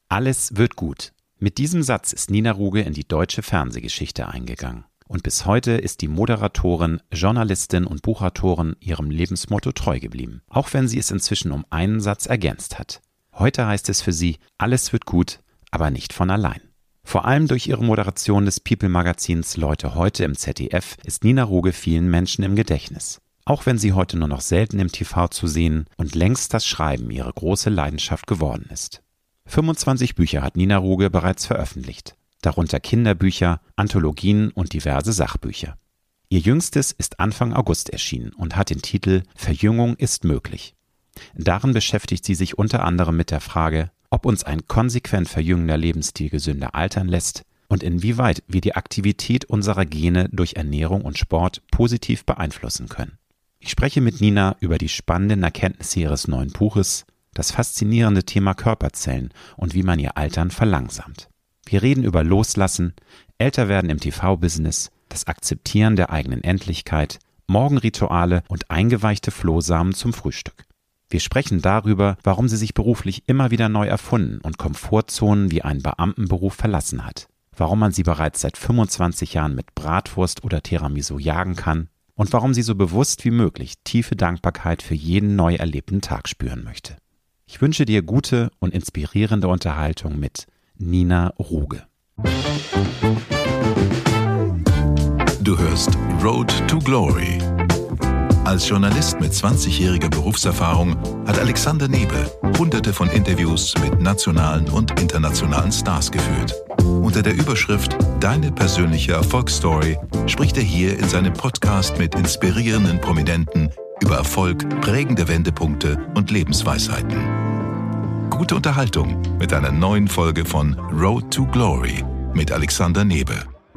Alles wird gut. Mit diesem Satz ist Nina Ruge in die deutsche Fernsehgeschichte eingegangen. Und bis heute ist die Moderatorin, Journalistin und Buchautorin ihrem Lebensmotto treu geblieben. Auch wenn sie es inzwischen um einen Satz ergänzt hat. Heute heißt es für sie, alles wird gut, aber nicht von allein. Vor allem durch ihre Moderation des People-Magazins Leute heute im ZDF ist Nina Ruge vielen Menschen im Gedächtnis. Auch wenn sie heute nur noch selten im TV zu sehen und längst das Schreiben ihre große Leidenschaft geworden ist. 25 Bücher hat Nina Ruge bereits veröffentlicht, darunter Kinderbücher, Anthologien und diverse Sachbücher. Ihr jüngstes ist Anfang August erschienen und hat den Titel Verjüngung ist möglich. Darin beschäftigt sie sich unter anderem mit der Frage, ob uns ein konsequent verjüngender Lebensstil gesünder altern lässt und inwieweit wir die Aktivität unserer Gene durch Ernährung und Sport positiv beeinflussen können. Ich spreche mit Nina über die spannenden Erkenntnisse ihres neuen Buches, das faszinierende Thema Körperzellen und wie man ihr Altern verlangsamt. Wir reden über Loslassen, Älterwerden im TV-Business, das Akzeptieren der eigenen Endlichkeit, Morgenrituale und eingeweichte Flohsamen zum Frühstück. Wir sprechen darüber, warum sie sich beruflich immer wieder neu erfunden und Komfortzonen wie einen Beamtenberuf verlassen hat, warum man sie bereits seit 25 Jahren mit Bratwurst oder Tiramisu jagen kann und warum sie so bewusst wie möglich tiefe Dankbarkeit für jeden neu erlebten Tag spüren möchte. Ich wünsche dir gute und inspirierende Unterhaltung mit Nina Ruge. Du hörst Road to Glory. Als Journalist mit 20-jähriger Berufserfahrung hat Alexander Nebel Hunderte von Interviews mit nationalen und internationalen Stars geführt. Unter der Überschrift Deine persönliche Erfolgsstory spricht er hier in seinem Podcast mit inspirierenden Prominenten über Erfolg, prägende Wendepunkte und Lebensweisheiten. Gute Unterhaltung mit einer neuen Folge von Road to Glory mit Alexander Nebel.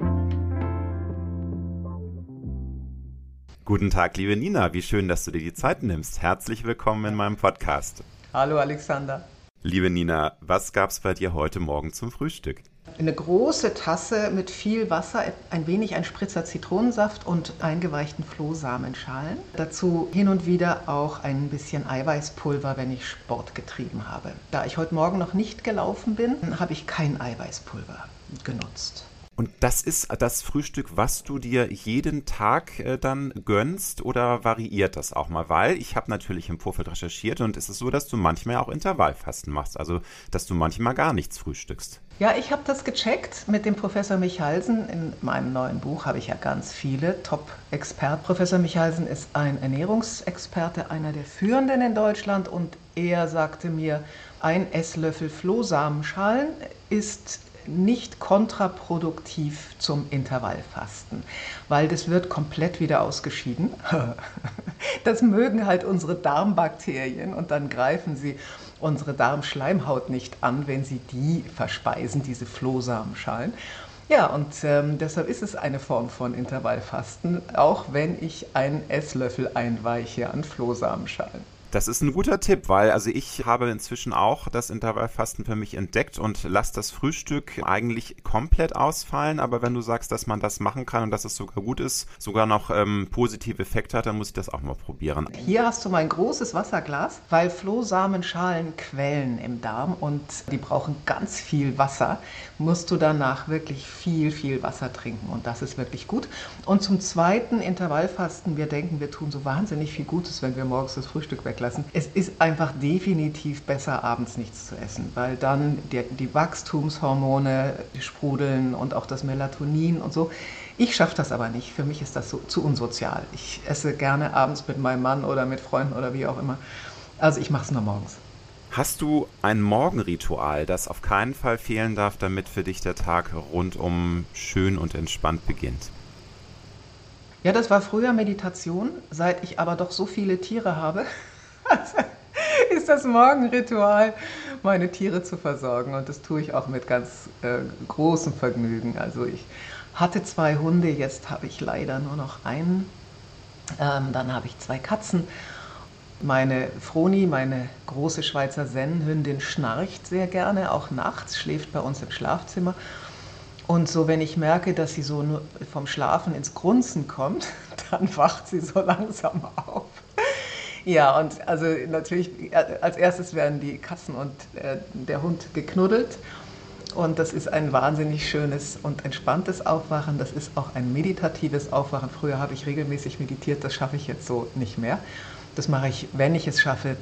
Guten Tag, liebe Nina. Wie schön, dass du dir die Zeit nimmst. Herzlich willkommen in meinem Podcast. Hallo Alexander. Liebe Nina, was gab's bei dir heute Morgen zum Frühstück? Eine große Tasse mit viel Wasser, ein Spritzer Zitronensaft und eingeweichten Flohsamenschalen. Dazu hin und wieder auch ein bisschen Eiweißpulver, wenn ich Sport getrieben habe. Da ich heute Morgen noch nicht gelaufen bin, habe ich kein Eiweißpulver genutzt. Und das ist das Frühstück, was du dir jeden Tag dann gönnst oder variiert das auch mal? Weil ich habe natürlich im Vorfeld recherchiert und es ist so, dass du manchmal auch Intervallfasten machst, also dass du manchmal gar nichts frühstückst. Ja, ich habe das gecheckt mit dem Professor Michalsen. In meinem neuen Buch habe ich ja ganz viele Top-Experten. Professor Michalsen ist ein Ernährungsexperte, einer der führenden in Deutschland und er sagte mir, ein Esslöffel Flohsamenschalen ist nicht kontraproduktiv zum Intervallfasten, weil das wird komplett wieder ausgeschieden. Das mögen halt unsere Darmbakterien und dann greifen sie unsere Darmschleimhaut nicht an, wenn sie die verspeisen, diese Flohsamenschalen. Ja, und deshalb ist es eine Form von Intervallfasten, auch wenn ich einen Esslöffel einweiche an Flohsamenschalen. Das ist ein guter Tipp, weil also ich habe inzwischen auch das Intervallfasten für mich entdeckt und lasse das Frühstück eigentlich komplett ausfallen. Aber wenn du sagst, dass man das machen kann und dass es sogar gut ist, sogar noch positive Effekte hat, dann muss ich das auch mal probieren. Hier hast du mein großes Wasserglas, weil Flohsamenschalen quellen im Darm und die brauchen ganz viel Wasser. Musst du danach wirklich viel Wasser trinken und das ist wirklich gut. Und zum Zweiten Intervallfasten, wir denken, wir tun so wahnsinnig viel Gutes, wenn wir morgens das Frühstück weglassen. Es ist einfach definitiv besser, abends nichts zu essen, weil dann die Wachstumshormone sprudeln und auch das Melatonin und so. Ich schaffe das aber nicht. Für mich ist das so zu unsozial. Ich esse gerne abends mit meinem Mann oder mit Freunden oder wie auch immer. Also ich mache es nur morgens. Hast du ein Morgenritual, das auf keinen Fall fehlen darf, damit für dich der Tag rundum schön und entspannt beginnt? Ja, das war früher Meditation. Seit ich aber doch so viele Tiere habe, ist das Morgenritual, meine Tiere zu versorgen. Und das tue ich auch mit ganz großem Vergnügen. Also ich hatte 2 Hunde, jetzt habe ich leider nur noch einen. Dann habe ich 2 Katzen. Meine Froni, meine große Schweizer Sennenhündin, schnarcht sehr gerne, auch nachts, schläft bei uns im Schlafzimmer. Und so, wenn ich merke, dass sie so nur vom Schlafen ins Grunzen kommt, dann wacht sie so langsam auf. Ja, und also natürlich als erstes werden die Katzen und der Hund geknuddelt. Und das ist ein wahnsinnig schönes und entspanntes Aufwachen. Das ist auch ein meditatives Aufwachen. Früher habe ich regelmäßig meditiert, das schaffe ich jetzt so nicht mehr. Das mache ich, wenn ich es schaffe,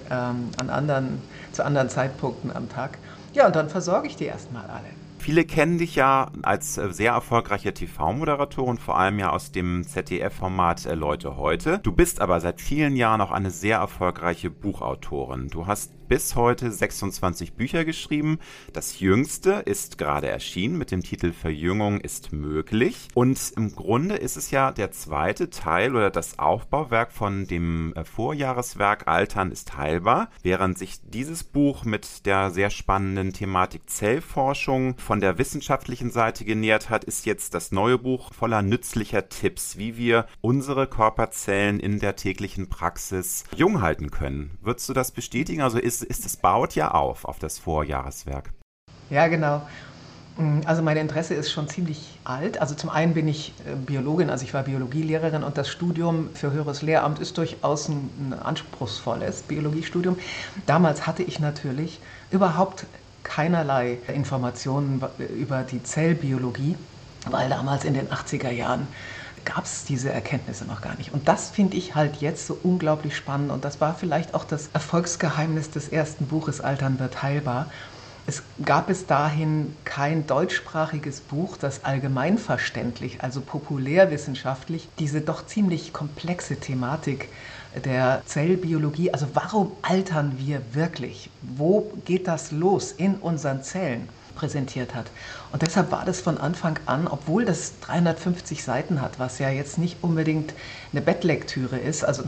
zu anderen Zeitpunkten am Tag. Ja, und dann versorge ich die erstmal alle. Viele kennen dich ja als sehr erfolgreiche TV-Moderatorin, vor allem ja aus dem ZDF-Format Leute heute. Du bist aber seit vielen Jahren auch eine sehr erfolgreiche Buchautorin. Du hast bis heute 26 Bücher geschrieben. Das jüngste ist gerade erschienen mit dem Titel Verjüngung ist möglich. Und im Grunde ist es ja der zweite Teil oder das Aufbauwerk von dem Vorjahreswerk Altern ist heilbar. Während sich dieses Buch mit der sehr spannenden Thematik Zellforschung von der wissenschaftlichen Seite genähert hat, ist jetzt das neue Buch voller nützlicher Tipps, wie wir unsere Körperzellen in der täglichen Praxis jung halten können. Würdest du das bestätigen? Also es baut ja auf das Vorjahreswerk. Ja, genau. Also mein Interesse ist schon ziemlich alt. Also zum einen bin ich Biologin, also ich war Biologielehrerin und das Studium für höheres Lehramt ist durchaus ein anspruchsvolles Biologiestudium. Damals hatte ich natürlich überhaupt keinerlei Informationen über die Zellbiologie, weil damals in den 80er Jahren gab es diese Erkenntnisse noch gar nicht. Und das finde ich halt jetzt so unglaublich spannend. Und das war vielleicht auch das Erfolgsgeheimnis des ersten Buches Altern wird heilbar. Es gab bis dahin kein deutschsprachiges Buch, das allgemeinverständlich, also populärwissenschaftlich, diese doch ziemlich komplexe Thematik der Zellbiologie, also warum altern wir wirklich? Wo geht das los in unseren Zellen? Präsentiert hat. Und deshalb war das von Anfang an, obwohl das 350 Seiten hat, was ja jetzt nicht unbedingt eine Bettlektüre ist, also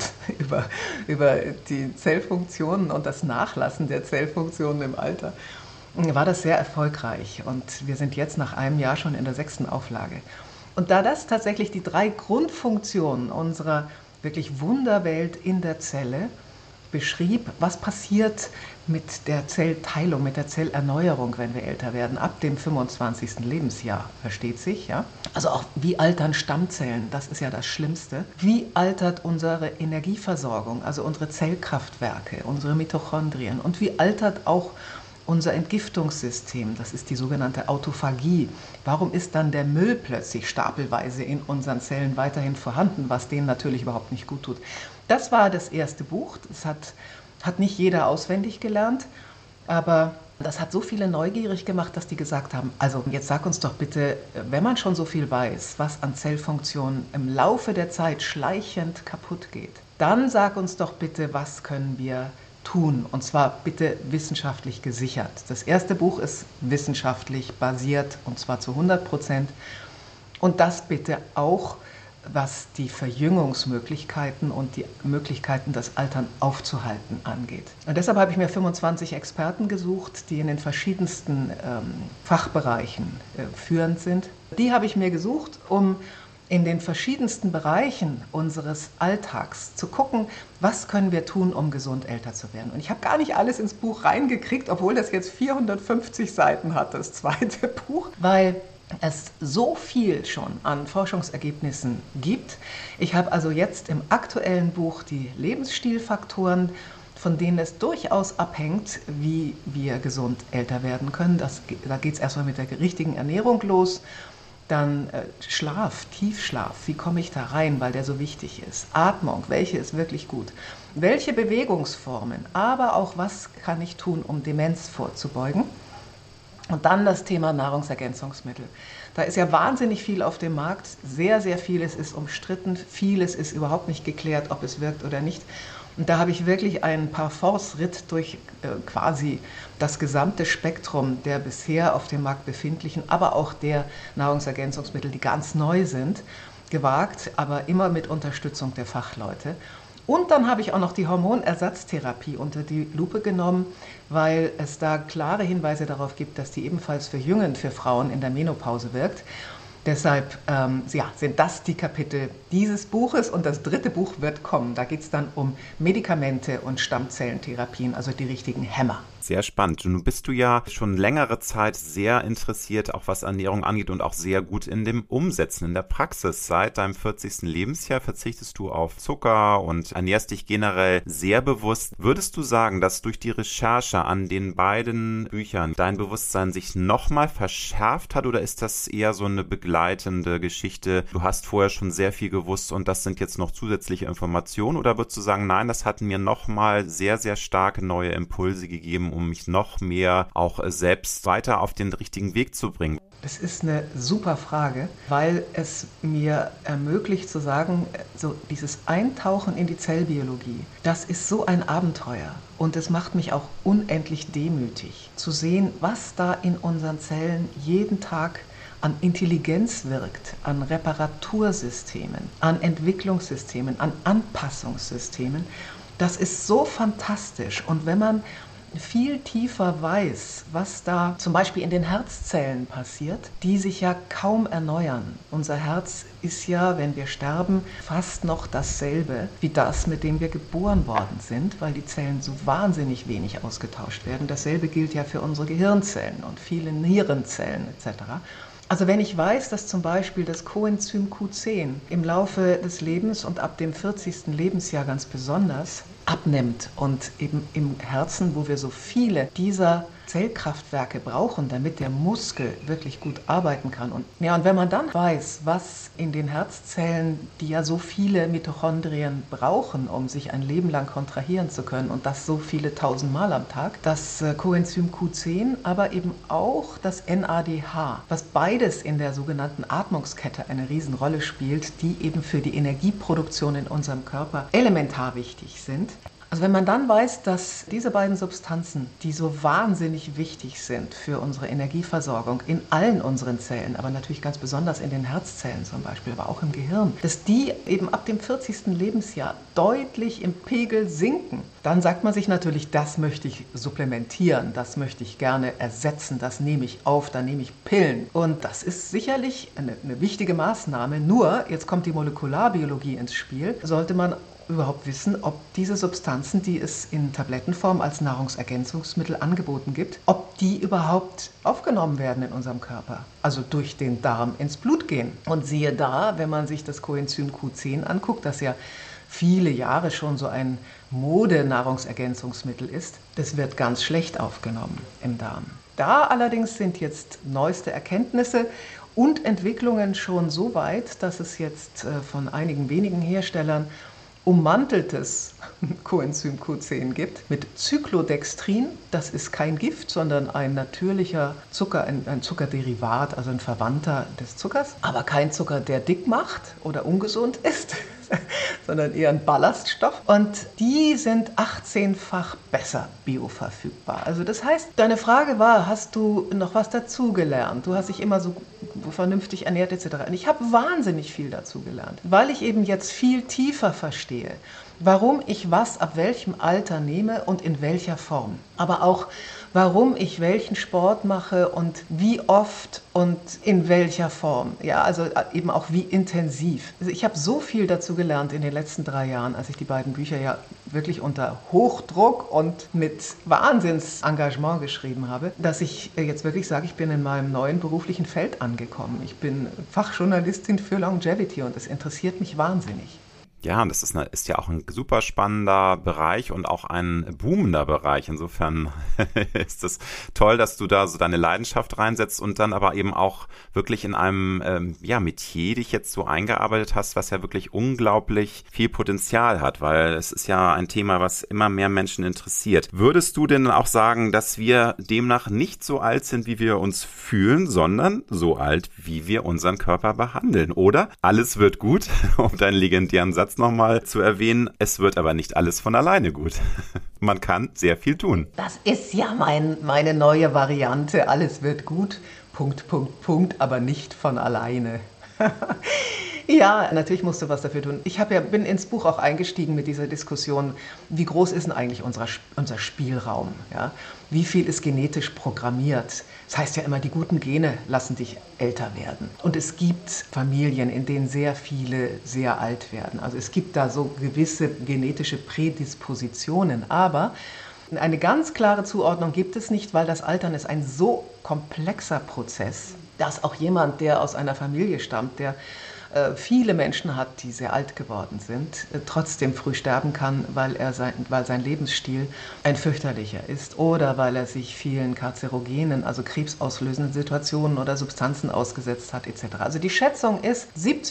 über die Zellfunktionen und das Nachlassen der Zellfunktionen im Alter, war das sehr erfolgreich. Und wir sind jetzt nach einem Jahr schon in der 6. Auflage. Und da das tatsächlich die 3 Grundfunktionen unserer wirklich Wunderwelt in der Zelle beschrieb, was passiert mit der Zellteilung, mit der Zellerneuerung, wenn wir älter werden, ab dem 25. Lebensjahr, versteht sich, ja? Also auch, wie altern Stammzellen, das ist ja das Schlimmste. Wie altert unsere Energieversorgung, also unsere Zellkraftwerke, unsere Mitochondrien und wie altert auch unser Entgiftungssystem, das ist die sogenannte Autophagie. Warum ist dann der Müll plötzlich stapelweise in unseren Zellen weiterhin vorhanden, was denen natürlich überhaupt nicht gut tut? Das war das erste Buch. Das hat nicht jeder auswendig gelernt, aber das hat so viele neugierig gemacht, dass die gesagt haben, also jetzt sag uns doch bitte, wenn man schon so viel weiß, was an Zellfunktionen im Laufe der Zeit schleichend kaputt geht, dann sag uns doch bitte, was können wir tun, und zwar bitte wissenschaftlich gesichert. Das erste Buch ist wissenschaftlich basiert, und zwar zu 100%. Und das bitte auch, was die Verjüngungsmöglichkeiten und die Möglichkeiten, das Altern aufzuhalten, angeht. Und deshalb habe ich mir 25 Experten gesucht, die in den verschiedensten Fachbereichen führend sind. Die habe ich mir gesucht, um in den verschiedensten Bereichen unseres Alltags zu gucken, was können wir tun, um gesund älter zu werden. Und ich habe gar nicht alles ins Buch reingekriegt, obwohl das jetzt 450 Seiten hat, das zweite Buch, weil es so viel schon an Forschungsergebnissen gibt. Ich habe also jetzt im aktuellen Buch die Lebensstilfaktoren, von denen es durchaus abhängt, wie wir gesund älter werden können. Da geht es erstmal mit der richtigen Ernährung los. Dann Schlaf, Tiefschlaf, wie komme ich da rein, weil der so wichtig ist. Atmung, welche ist wirklich gut. Welche Bewegungsformen, aber auch was kann ich tun, um Demenz vorzubeugen. Und dann das Thema Nahrungsergänzungsmittel. Da ist ja wahnsinnig viel auf dem Markt, sehr, sehr vieles ist umstritten, vieles ist überhaupt nicht geklärt, ob es wirkt oder nicht. Und da habe ich wirklich einen Parforce-Ritt durch quasi das gesamte Spektrum der bisher auf dem Markt befindlichen, aber auch der Nahrungsergänzungsmittel, die ganz neu sind, gewagt, aber immer mit Unterstützung der Fachleute. Und dann habe ich auch noch die Hormonersatztherapie unter die Lupe genommen, weil es da klare Hinweise darauf gibt, dass die ebenfalls verjüngend für Frauen in der Menopause wirkt. Deshalb sind das die Kapitel dieses Buches und das dritte Buch wird kommen. Da geht es dann um Medikamente und Stammzellentherapien, also die richtigen Hämmer. Sehr spannend. Nun bist du ja schon längere Zeit sehr interessiert, auch was Ernährung angeht und auch sehr gut in dem Umsetzen, in der Praxis. Seit deinem 40. Lebensjahr verzichtest du auf Zucker und ernährst dich generell sehr bewusst. Würdest du sagen, dass durch die Recherche an den beiden Büchern dein Bewusstsein sich nochmal verschärft hat oder ist das eher so eine begleitende Geschichte? Du hast vorher schon sehr viel gewusst und das sind jetzt noch zusätzliche Informationen oder würdest du sagen, nein, das hat mir nochmal sehr, sehr starke neue Impulse gegeben, um mich noch mehr auch selbst weiter auf den richtigen Weg zu bringen? Das ist eine super Frage, weil es mir ermöglicht zu sagen, so dieses Eintauchen in die Zellbiologie, das ist so ein Abenteuer und es macht mich auch unendlich demütig, zu sehen, was da in unseren Zellen jeden Tag an Intelligenz wirkt, an Reparatursystemen, an Entwicklungssystemen, an Anpassungssystemen. Das ist so fantastisch und wenn man viel tiefer weiß, was da zum Beispiel in den Herzzellen passiert, die sich ja kaum erneuern. Unser Herz ist ja, wenn wir sterben, fast noch dasselbe wie das, mit dem wir geboren worden sind, weil die Zellen so wahnsinnig wenig ausgetauscht werden. Dasselbe gilt ja für unsere Gehirnzellen und viele Nierenzellen etc. Also wenn ich weiß, dass zum Beispiel das Coenzym Q10 im Laufe des Lebens und ab dem 40. Lebensjahr ganz besonders abnimmt und eben im Herzen, wo wir so viele dieser Zellkraftwerke brauchen, damit der Muskel wirklich gut arbeiten kann. Und wenn man dann weiß, was in den Herzzellen, die ja so viele Mitochondrien brauchen, um sich ein Leben lang kontrahieren zu können und das so viele tausendmal am Tag, das Coenzym Q10, aber eben auch das NADH, was beides in der sogenannten Atmungskette eine Riesenrolle spielt, die eben für die Energieproduktion in unserem Körper elementar wichtig sind. Also wenn man dann weiß, dass diese beiden Substanzen, die so wahnsinnig wichtig sind für unsere Energieversorgung in allen unseren Zellen, aber natürlich ganz besonders in den Herzzellen zum Beispiel, aber auch im Gehirn, dass die eben ab dem 40. Lebensjahr deutlich im Pegel sinken, dann sagt man sich natürlich, das möchte ich supplementieren, das möchte ich gerne ersetzen, das nehme ich auf, da nehme ich Pillen. Und das ist sicherlich eine wichtige Maßnahme, nur, jetzt kommt die Molekularbiologie ins Spiel, sollte man überhaupt wissen, ob diese Substanzen, die es in Tablettenform als Nahrungsergänzungsmittel angeboten gibt, ob die überhaupt aufgenommen werden in unserem Körper, also durch den Darm ins Blut gehen. Und siehe da, wenn man sich das Coenzym Q10 anguckt, das ja viele Jahre schon so ein Mode-Nahrungsergänzungsmittel ist, das wird ganz schlecht aufgenommen im Darm. Da allerdings sind jetzt neueste Erkenntnisse und Entwicklungen schon so weit, dass es jetzt von einigen wenigen Herstellern ummanteltes Coenzym Q10 gibt mit Cyclodextrin. Das ist kein Gift, sondern ein natürlicher Zucker, ein Zuckerderivat, also ein Verwandter des Zuckers. Aber kein Zucker, der dick macht oder ungesund ist, sondern eher ein Ballaststoff. Und die sind 18-fach besser bioverfügbar. Also das heißt, deine Frage war, hast du noch was dazugelernt? Du hast dich immer so vernünftig ernährt etc. Und ich habe wahnsinnig viel dazugelernt, weil ich eben jetzt viel tiefer verstehe, warum ich was ab welchem Alter nehme und in welcher Form. Aber auch, warum ich welchen Sport mache und wie oft und in welcher Form. Ja, also eben auch wie intensiv. Also ich habe so viel dazu gelernt in den letzten 3 Jahren, als ich die beiden Bücher ja wirklich unter Hochdruck und mit Wahnsinnsengagement geschrieben habe, dass ich jetzt wirklich sage, ich bin in meinem neuen beruflichen Feld angekommen. Ich bin Fachjournalistin für Longevity und es interessiert mich wahnsinnig. Ja, das ist ja auch ein super spannender Bereich und auch ein boomender Bereich. Insofern ist es toll, dass du da so deine Leidenschaft reinsetzt und dann aber eben auch wirklich in einem Metier dich jetzt so eingearbeitet hast, was ja wirklich unglaublich viel Potenzial hat, weil es ist ja ein Thema, was immer mehr Menschen interessiert. Würdest du denn auch sagen, dass wir demnach nicht so alt sind, wie wir uns fühlen, sondern so alt, wie wir unseren Körper behandeln, oder? Alles wird gut, um deinen legendären Satz nochmal zu erwähnen, es wird aber nicht alles von alleine gut. Man kann sehr viel tun. Das ist ja meine neue Variante. Alles wird gut, aber nicht von alleine. Ja, natürlich musst du was dafür tun. Ich bin ins Buch auch eingestiegen mit dieser Diskussion, wie groß ist denn eigentlich unser Spielraum? Ja? Wie viel ist genetisch programmiert? Das heißt ja immer, die guten Gene lassen dich älter werden. Und es gibt Familien, in denen sehr viele sehr alt werden. Also es gibt da so gewisse genetische Prädispositionen. Aber Eine ganz klare Zuordnung gibt es nicht, weil das Altern ist ein so komplexer Prozess, dass auch jemand, der aus einer Familie stammt, der viele Menschen hat, die sehr alt geworden sind, trotzdem früh sterben kann, weil sein Lebensstil ein fürchterlicher ist oder weil er sich vielen karzinogenen, also krebsauslösenden Situationen oder Substanzen ausgesetzt hat etc. Also die Schätzung ist,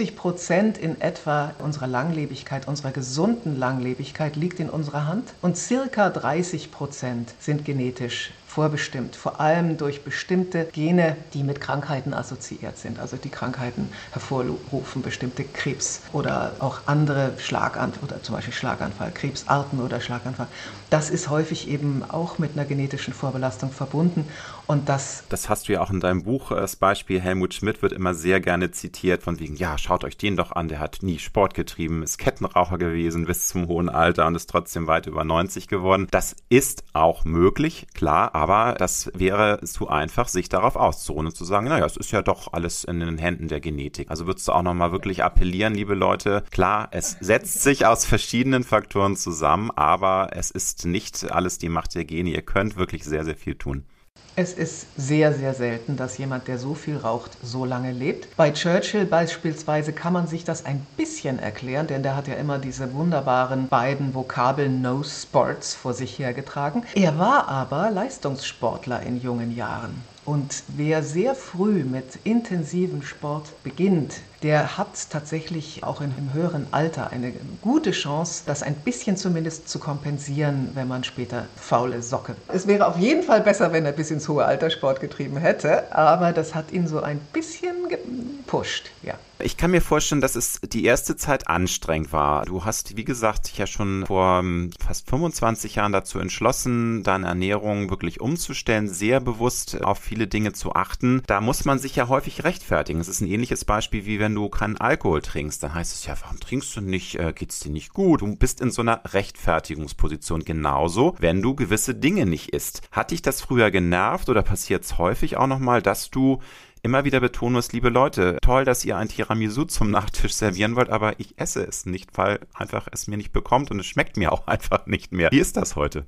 70% in etwa unserer Langlebigkeit, unserer gesunden Langlebigkeit liegt in unserer Hand und circa 30% sind genetisch vorbestimmt, vor allem durch bestimmte Gene, die mit Krankheiten assoziiert sind, also die Krankheiten hervorrufen, bestimmte Krebs oder auch andere oder zum Beispiel Schlaganfall, Krebsarten oder Schlaganfall. Das ist häufig eben auch mit einer genetischen Vorbelastung verbunden und das hast du ja auch in deinem Buch, das Beispiel Helmut Schmidt wird immer sehr gerne zitiert, von wegen, ja, schaut euch den doch an, der hat nie Sport getrieben, ist Kettenraucher gewesen bis zum hohen Alter und ist trotzdem weit über 90 geworden. Das ist auch möglich, klar, aber das wäre zu einfach, sich darauf auszuruhen und zu sagen, naja, es ist ja doch alles in den Händen der Genetik. Also würdest du auch nochmal wirklich appellieren, liebe Leute, klar, es setzt sich aus verschiedenen Faktoren zusammen, aber es ist nicht alles die Macht der Gene. Ihr könnt wirklich sehr, sehr viel tun. Es ist sehr, sehr selten, dass jemand, der so viel raucht, so lange lebt. Bei Churchill beispielsweise kann man sich das ein bisschen erklären, denn der hat ja immer diese wunderbaren beiden Vokabeln No Sports vor sich hergetragen. Er war aber Leistungssportler in jungen Jahren. Und wer sehr früh mit intensivem Sport beginnt, der hat tatsächlich auch im höheren Alter eine gute Chance, das ein bisschen zumindest zu kompensieren, wenn man später faule Socke. Es wäre auf jeden Fall besser, wenn er bis ins hohe Alter Sport getrieben hätte, aber das hat ihn so ein bisschen gepusht, ja. Ich kann mir vorstellen, dass es die erste Zeit anstrengend war. Du hast, wie gesagt, dich ja schon vor fast 25 Jahren dazu entschlossen, deine Ernährung wirklich umzustellen, sehr bewusst auf viele Dinge zu achten. Da muss man sich ja häufig rechtfertigen. Es ist ein ähnliches Beispiel, wie wenn du keinen Alkohol trinkst. Dann heißt es ja, warum trinkst du nicht? Geht's dir nicht gut? Du bist in so einer Rechtfertigungsposition. Genauso, wenn du gewisse Dinge nicht isst. Hat dich das früher genervt oder passiert es häufig auch nochmal, dass du immer wieder betonen muss, liebe Leute, toll, dass ihr ein Tiramisu zum Nachtisch servieren wollt, aber ich esse es nicht, weil einfach es mir nicht bekommt und es schmeckt mir auch einfach nicht mehr. Wie ist das heute?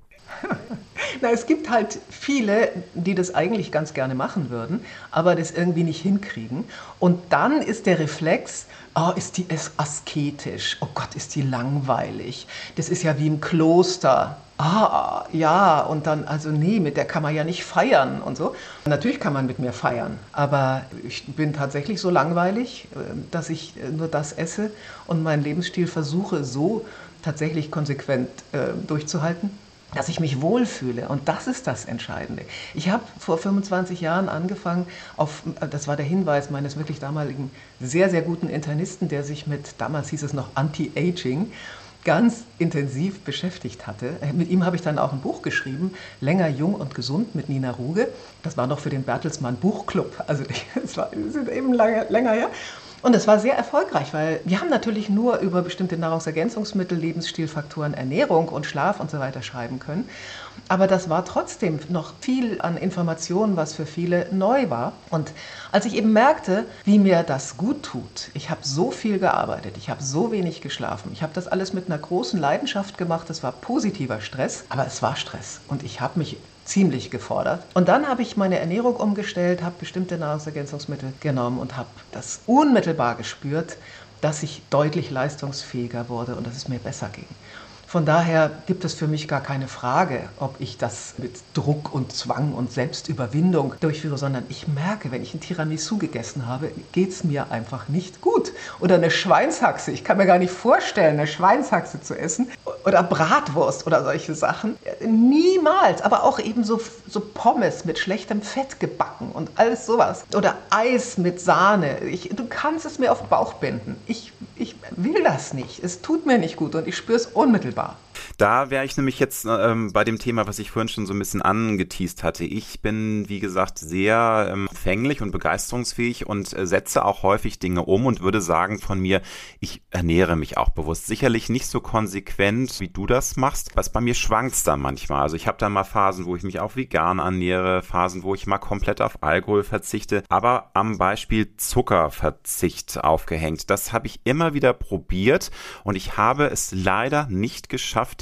Na, es gibt halt viele, die das eigentlich ganz gerne machen würden, aber das irgendwie nicht hinkriegen. Und dann ist der Reflex, oh, ist die asketisch, oh Gott, ist die langweilig. Das ist ja wie im Kloster. Ah, ja, und dann, also nee, mit der kann man ja nicht feiern und so. Natürlich kann man mit mir feiern, aber ich bin tatsächlich so langweilig, dass ich nur das esse und meinen Lebensstil versuche so tatsächlich konsequent durchzuhalten, dass ich mich wohlfühle. Und das ist das Entscheidende. Ich habe vor 25 Jahren angefangen, das war der Hinweis meines wirklich damaligen sehr, sehr guten Internisten, der sich mit, damals hieß es noch Anti-Aging, ganz intensiv beschäftigt hatte. Mit ihm habe ich dann auch ein Buch geschrieben, Länger, jung und gesund mit Nina Ruge. Das war noch für den Bertelsmann Buchclub. Also das ist eben länger her. Und es war sehr erfolgreich, weil wir haben natürlich nur über bestimmte Nahrungsergänzungsmittel, Lebensstilfaktoren, Ernährung und Schlaf und so weiter schreiben können. Aber das war trotzdem noch viel an Informationen, was für viele neu war. Und als ich eben merkte, wie mir das gut tut, ich habe so viel gearbeitet, ich habe so wenig geschlafen, ich habe das alles mit einer großen Leidenschaft gemacht, es war positiver Stress, aber es war Stress und ich habe mich ziemlich gefordert. Und dann habe ich meine Ernährung umgestellt, habe bestimmte Nahrungsergänzungsmittel genommen und habe das unmittelbar gespürt, dass ich deutlich leistungsfähiger wurde und dass es mir besser ging. Von daher gibt es für mich gar keine Frage, ob ich das mit Druck und Zwang und Selbstüberwindung durchführe, sondern ich merke, wenn ich ein Tiramisu gegessen habe, geht es mir einfach nicht gut. Oder eine Schweinshaxe. Ich kann mir gar nicht vorstellen, eine Schweinshaxe zu essen. Oder Bratwurst oder solche Sachen. Niemals. Aber auch eben so Pommes mit schlechtem Fett gebacken und alles sowas. Oder Eis mit Sahne. Du kannst es mir auf den Bauch binden. Ich will das nicht. Es tut mir nicht gut und ich spüre es unmittelbar. Da wäre ich nämlich jetzt bei dem Thema, was ich vorhin schon so ein bisschen angeteast hatte. Ich bin, wie gesagt, sehr empfänglich und begeisterungsfähig und setze auch häufig Dinge um und würde sagen von mir, ich ernähre mich auch bewusst. Sicherlich nicht so konsequent, wie du das machst. Was bei mir schwankt dann manchmal. Also ich habe da mal Phasen, wo ich mich auch vegan ernähre, Phasen, wo ich mal komplett auf Alkohol verzichte, aber am Beispiel Zuckerverzicht aufgehängt. Das habe ich immer wieder probiert und ich habe es leider nicht geschafft,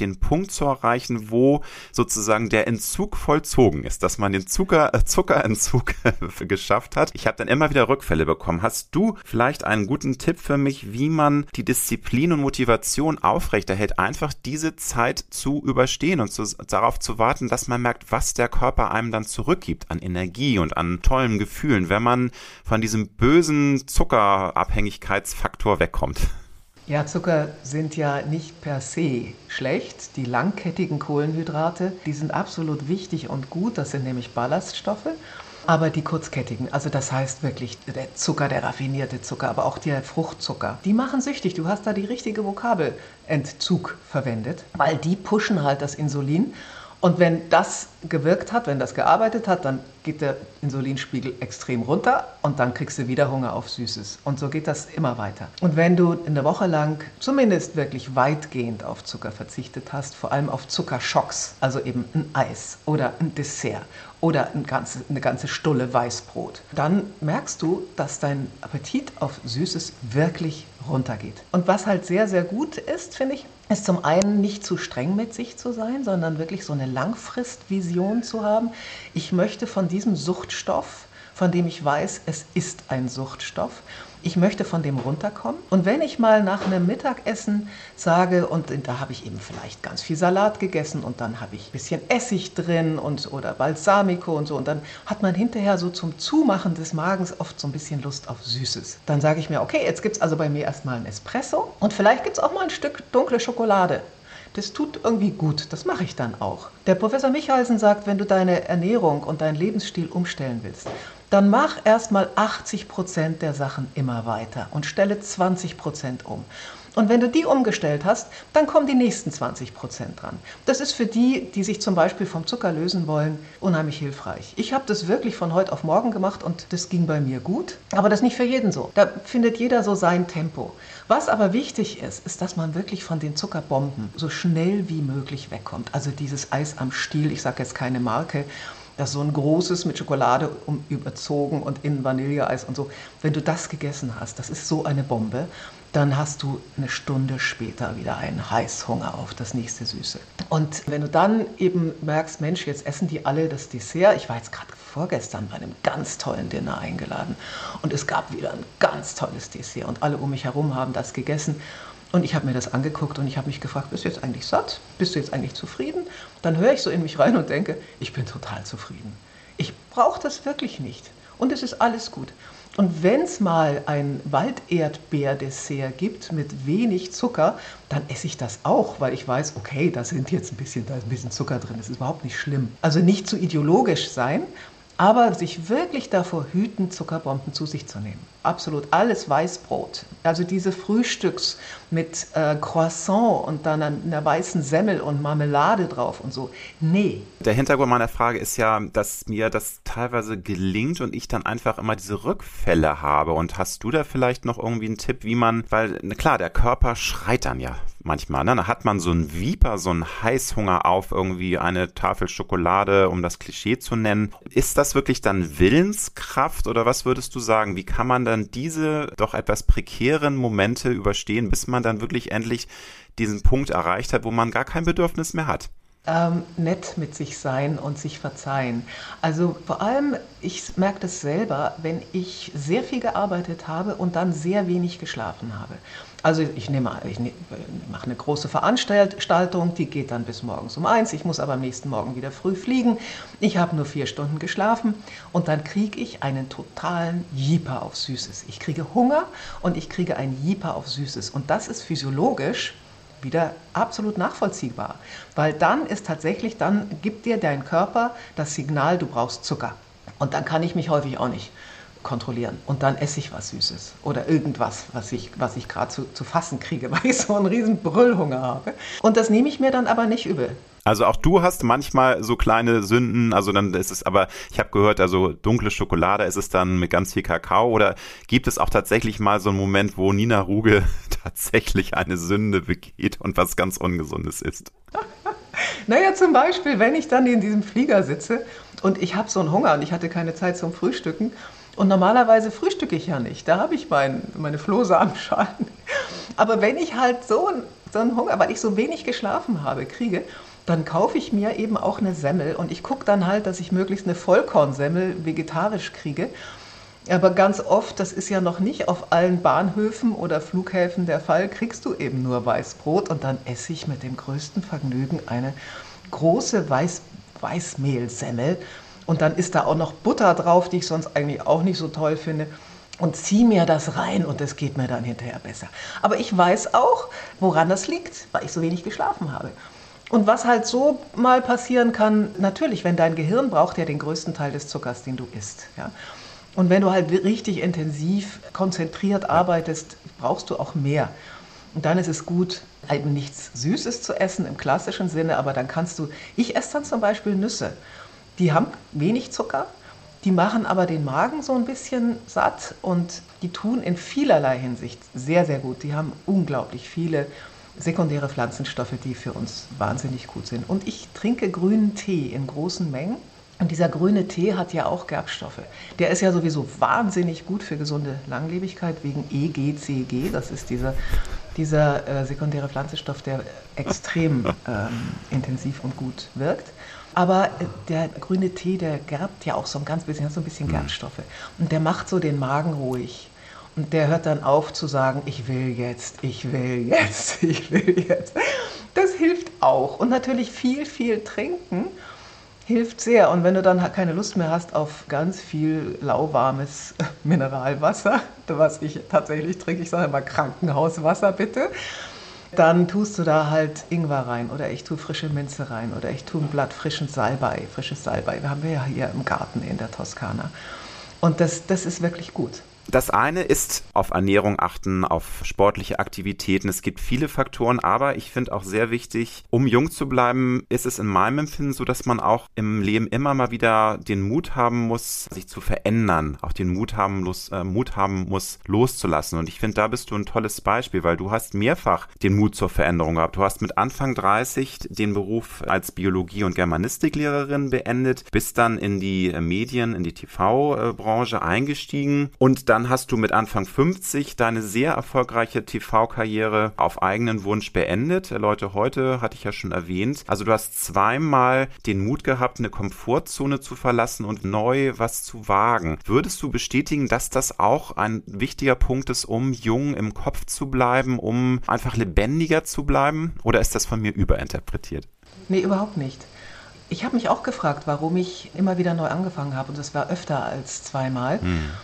Punkt zu erreichen, wo sozusagen der Entzug vollzogen ist, dass man den Zuckerentzug geschafft hat. Ich habe dann immer wieder Rückfälle bekommen. Hast du vielleicht einen guten Tipp für mich, wie man die Disziplin und Motivation aufrechterhält, einfach diese Zeit zu überstehen und darauf zu warten, dass man merkt, was der Körper einem dann zurückgibt an Energie und an tollen Gefühlen, wenn man von diesem bösen Zuckerabhängigkeitsfaktor wegkommt? Ja, Zucker sind ja nicht per se schlecht. Die langkettigen Kohlenhydrate, die sind absolut wichtig und gut. Das sind nämlich Ballaststoffe. Aber die kurzkettigen, also das heißt wirklich der Zucker, der raffinierte Zucker, aber auch der Fruchtzucker, die machen süchtig. Du hast da die richtige Vokabel, Entzug, verwendet, weil die pushen halt das Insulin. Und wenn das gewirkt hat, wenn das gearbeitet hat, dann geht der Insulinspiegel extrem runter und dann kriegst du wieder Hunger auf Süßes. Und so geht das immer weiter. Und wenn du eine Woche lang zumindest wirklich weitgehend auf Zucker verzichtet hast, vor allem auf Zuckerschocks, also eben ein Eis oder ein Dessert oder eine ganze Stulle Weißbrot, dann merkst du, dass dein Appetit auf Süßes wirklich runtergeht. Und was halt sehr, sehr gut ist, finde ich, ist zum einen nicht zu streng mit sich zu sein, sondern wirklich so eine Langfristvision zu haben. Ich möchte von diesem Suchtstoff, von dem ich weiß, es ist ein Suchtstoff, ich möchte von dem runterkommen. Und wenn ich mal nach einem Mittagessen sage, und da habe ich eben vielleicht ganz viel Salat gegessen und dann habe ich ein bisschen Essig drin oder Balsamico und so, und dann hat man hinterher so zum Zumachen des Magens oft so ein bisschen Lust auf Süßes. Dann sage ich mir, okay, jetzt gibt es also bei mir erstmal ein Espresso und vielleicht gibt es auch mal ein Stück dunkle Schokolade. Das tut irgendwie gut, das mache ich dann auch. Der Professor Michalsen sagt, wenn du deine Ernährung und deinen Lebensstil umstellen willst, dann mach erstmal 80% der Sachen immer weiter und stelle 20% um. Und wenn du die umgestellt hast, dann kommen die nächsten 20% dran. Das ist für die, die sich zum Beispiel vom Zucker lösen wollen, unheimlich hilfreich. Ich habe das wirklich von heute auf morgen gemacht und das ging bei mir gut. Aber das ist nicht für jeden so. Da findet jeder so sein Tempo. Was aber wichtig ist, ist, dass man wirklich von den Zuckerbomben so schnell wie möglich wegkommt. Also dieses Eis am Stiel, ich sage jetzt keine Marke, das ist so ein großes mit Schokolade überzogen und innen Vanilleeis und so. Wenn du das gegessen hast, das ist so eine Bombe, dann hast du eine Stunde später wieder einen Heißhunger auf das nächste Süße. Und wenn du dann eben merkst, Mensch, jetzt essen die alle das Dessert. Ich war jetzt gerade vorgestern bei einem ganz tollen Dinner eingeladen und es gab wieder ein ganz tolles Dessert und alle um mich herum haben das gegessen. Und ich habe mir das angeguckt und ich habe mich gefragt, bist du jetzt eigentlich satt? Bist du jetzt eigentlich zufrieden? Dann höre ich so in mich rein und denke, ich bin total zufrieden. Ich brauche das wirklich nicht. Und es ist alles gut. Und wenn es mal ein Walderdbeer-Dessert gibt mit wenig Zucker, dann esse ich das auch, weil ich weiß, okay, da ist ein bisschen Zucker drin, das ist überhaupt nicht schlimm. Also nicht zu ideologisch sein, aber sich wirklich davor hüten, Zuckerbomben zu sich zu nehmen. Absolut alles Weißbrot. Also diese Frühstücks mit Croissant und dann einer weißen Semmel und Marmelade drauf und so. Nee. Der Hintergrund meiner Frage ist ja, dass mir das teilweise gelingt und ich dann einfach immer diese Rückfälle habe. Und hast du da vielleicht noch irgendwie einen Tipp, wie man, weil klar, der Körper schreit dann ja manchmal, ne? Da hat man so einen Viper, so einen Heißhunger auf irgendwie eine Tafel Schokolade, um das Klischee zu nennen. Ist das wirklich dann Willenskraft oder was würdest du sagen? Wie kann man dann diese doch etwas prekären Momente überstehen, bis man dann wirklich endlich diesen Punkt erreicht hat, wo man gar kein Bedürfnis mehr hat? Nett mit sich sein und sich verzeihen. Also vor allem, ich merke das selber, wenn ich sehr viel gearbeitet habe und dann sehr wenig geschlafen habe. Also ich mache eine große Veranstaltung, die geht dann bis morgens um 1. Ich muss aber am nächsten Morgen wieder früh fliegen. Ich habe nur 4 Stunden geschlafen und dann kriege ich einen totalen Jieper auf Süßes. Ich kriege Hunger und ich kriege einen Jieper auf Süßes. Und das ist physiologisch wieder absolut nachvollziehbar, weil dann gibt dir dein Körper das Signal, du brauchst Zucker. Und dann kann ich mich häufig auch nicht kontrollieren. Und dann esse ich was Süßes oder irgendwas, was ich gerade zu fassen kriege, weil ich so einen riesen Brüllhunger habe. Und das nehme ich mir dann aber nicht übel. Also auch du hast manchmal so kleine Sünden, also dann ist es aber, ich habe gehört, also dunkle Schokolade ist es dann mit ganz viel Kakao, oder gibt es auch tatsächlich mal so einen Moment, wo Nina Ruge tatsächlich eine Sünde begeht und was ganz Ungesundes isst? Naja, zum Beispiel, wenn ich dann in diesem Flieger sitze und ich habe so einen Hunger und ich hatte keine Zeit zum Frühstücken und normalerweise frühstücke ich ja nicht, da habe ich meine Flohsamenschalen. Aber wenn ich halt so so einen Hunger, weil ich so wenig geschlafen habe, kriege, dann kaufe ich mir eben auch eine Semmel und ich gucke dann halt, dass ich möglichst eine Vollkornsemmel vegetarisch kriege. Aber ganz oft, das ist ja noch nicht auf allen Bahnhöfen oder Flughäfen der Fall, kriegst du eben nur Weißbrot und dann esse ich mit dem größten Vergnügen eine große Weißmehlsemmel und dann ist da auch noch Butter drauf, die ich sonst eigentlich auch nicht so toll finde. Und zieh mir das rein und es geht mir dann hinterher besser. Aber ich weiß auch, woran das liegt, weil ich so wenig geschlafen habe. Und was halt so mal passieren kann, natürlich, wenn dein Gehirn braucht ja den größten Teil des Zuckers, den du isst. Ja? Und wenn du halt richtig intensiv, konzentriert arbeitest, brauchst du auch mehr. Und dann ist es gut, eben nichts Süßes zu essen im klassischen Sinne, aber dann ich esse dann zum Beispiel Nüsse. Die haben wenig Zucker, die machen aber den Magen so ein bisschen satt und die tun in vielerlei Hinsicht sehr, sehr gut. Die haben unglaublich viele sekundäre Pflanzenstoffe, die für uns wahnsinnig gut sind. Und ich trinke grünen Tee in großen Mengen. Und dieser grüne Tee hat ja auch Gerbstoffe. Der ist ja sowieso wahnsinnig gut für gesunde Langlebigkeit wegen EGCG. Das ist dieser sekundäre Pflanzenstoff, der extrem intensiv und gut wirkt. Aber der grüne Tee, der gerbt ja auch so ein bisschen Gerbstoffe. Und der macht so den Magen ruhig. Und der hört dann auf zu sagen, ich will jetzt. Das hilft auch. Und natürlich viel, viel trinken hilft sehr. Und wenn du dann keine Lust mehr hast auf ganz viel lauwarmes Mineralwasser, was ich tatsächlich trinke, ich sage immer Krankenhauswasser bitte, dann tust du da halt Ingwer rein oder ich tue frische Minze rein oder ich tue ein Blatt frisches Salbei. Wir haben ja hier im Garten in der Toskana. Und das ist wirklich gut. Das eine ist auf Ernährung achten, auf sportliche Aktivitäten. Es gibt viele Faktoren, aber ich finde auch sehr wichtig, um jung zu bleiben, ist es in meinem Empfinden so, dass man auch im Leben immer mal wieder den Mut haben muss, sich zu verändern, auch den Mut haben muss, loszulassen. Und ich finde, da bist du ein tolles Beispiel, weil du hast mehrfach den Mut zur Veränderung gehabt. Du hast mit Anfang 30 den Beruf als Biologie- und Germanistiklehrerin beendet, bist dann in die Medien, in die TV-Branche eingestiegen und dann hast du mit Anfang 50 deine sehr erfolgreiche TV-Karriere auf eigenen Wunsch beendet. Leute, heute hatte ich ja schon erwähnt. Also du hast zweimal den Mut gehabt, eine Komfortzone zu verlassen und neu was zu wagen. Würdest du bestätigen, dass das auch ein wichtiger Punkt ist, um jung im Kopf zu bleiben, um einfach lebendiger zu bleiben? Oder ist das von mir überinterpretiert? Nee, überhaupt nicht. Ich habe mich auch gefragt, warum ich immer wieder neu angefangen habe. Und das war öfter als zweimal.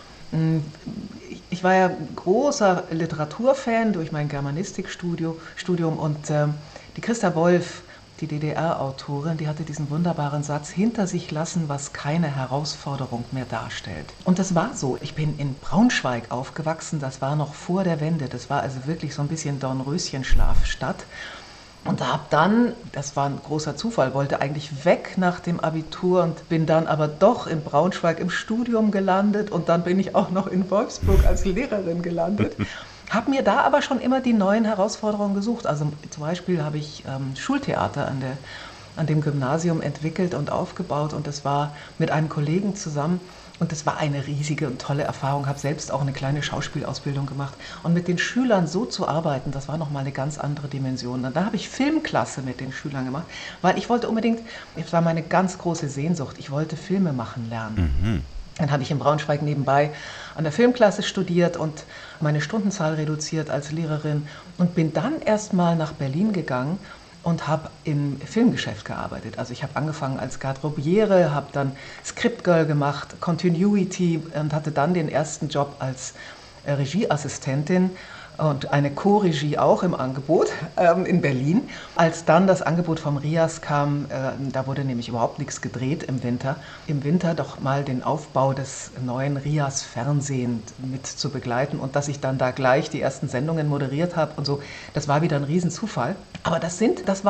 Ich war ja großer Literaturfan durch mein Germanistikstudium und die Christa Wolf, die DDR-Autorin, die hatte diesen wunderbaren Satz, hinter sich lassen, was keine Herausforderung mehr darstellt. Und das war so. Ich bin in Braunschweig aufgewachsen, das war noch vor der Wende, das war also wirklich so ein bisschen Dornröschenschlafstadt. Und habe dann, das war ein großer Zufall, wollte eigentlich weg nach dem Abitur und bin dann aber doch in Braunschweig im Studium gelandet und dann bin ich auch noch in Wolfsburg als Lehrerin gelandet. Habe mir da aber schon immer die neuen Herausforderungen gesucht. Also zum Beispiel habe ich Schultheater an dem Gymnasium entwickelt und aufgebaut und das war mit einem Kollegen zusammen. Und das war eine riesige und tolle Erfahrung. Ich habe selbst auch eine kleine Schauspielausbildung gemacht. Und mit den Schülern so zu arbeiten, das war nochmal eine ganz andere Dimension. Und da habe ich Filmklasse mit den Schülern gemacht, weil ich wollte unbedingt, das war meine ganz große Sehnsucht, ich wollte Filme machen lernen. Dann habe ich in Braunschweig nebenbei an der Filmklasse studiert und meine Stundenzahl reduziert als Lehrerin und bin dann erstmal nach Berlin gegangen und habe im Filmgeschäft gearbeitet. Also ich habe angefangen als Garderobiere, habe dann Scriptgirl gemacht, Continuity und hatte dann den ersten Job als Regieassistentin und eine Co-Regie auch im Angebot in Berlin. Als dann das Angebot vom RIAS kam, da wurde nämlich überhaupt nichts gedreht im Winter. Im Winter doch mal den Aufbau des neuen RIAS-Fernsehen mit zu begleiten und dass ich dann da gleich die ersten Sendungen moderiert habe und so, das war wieder ein Riesenzufall. Aber dass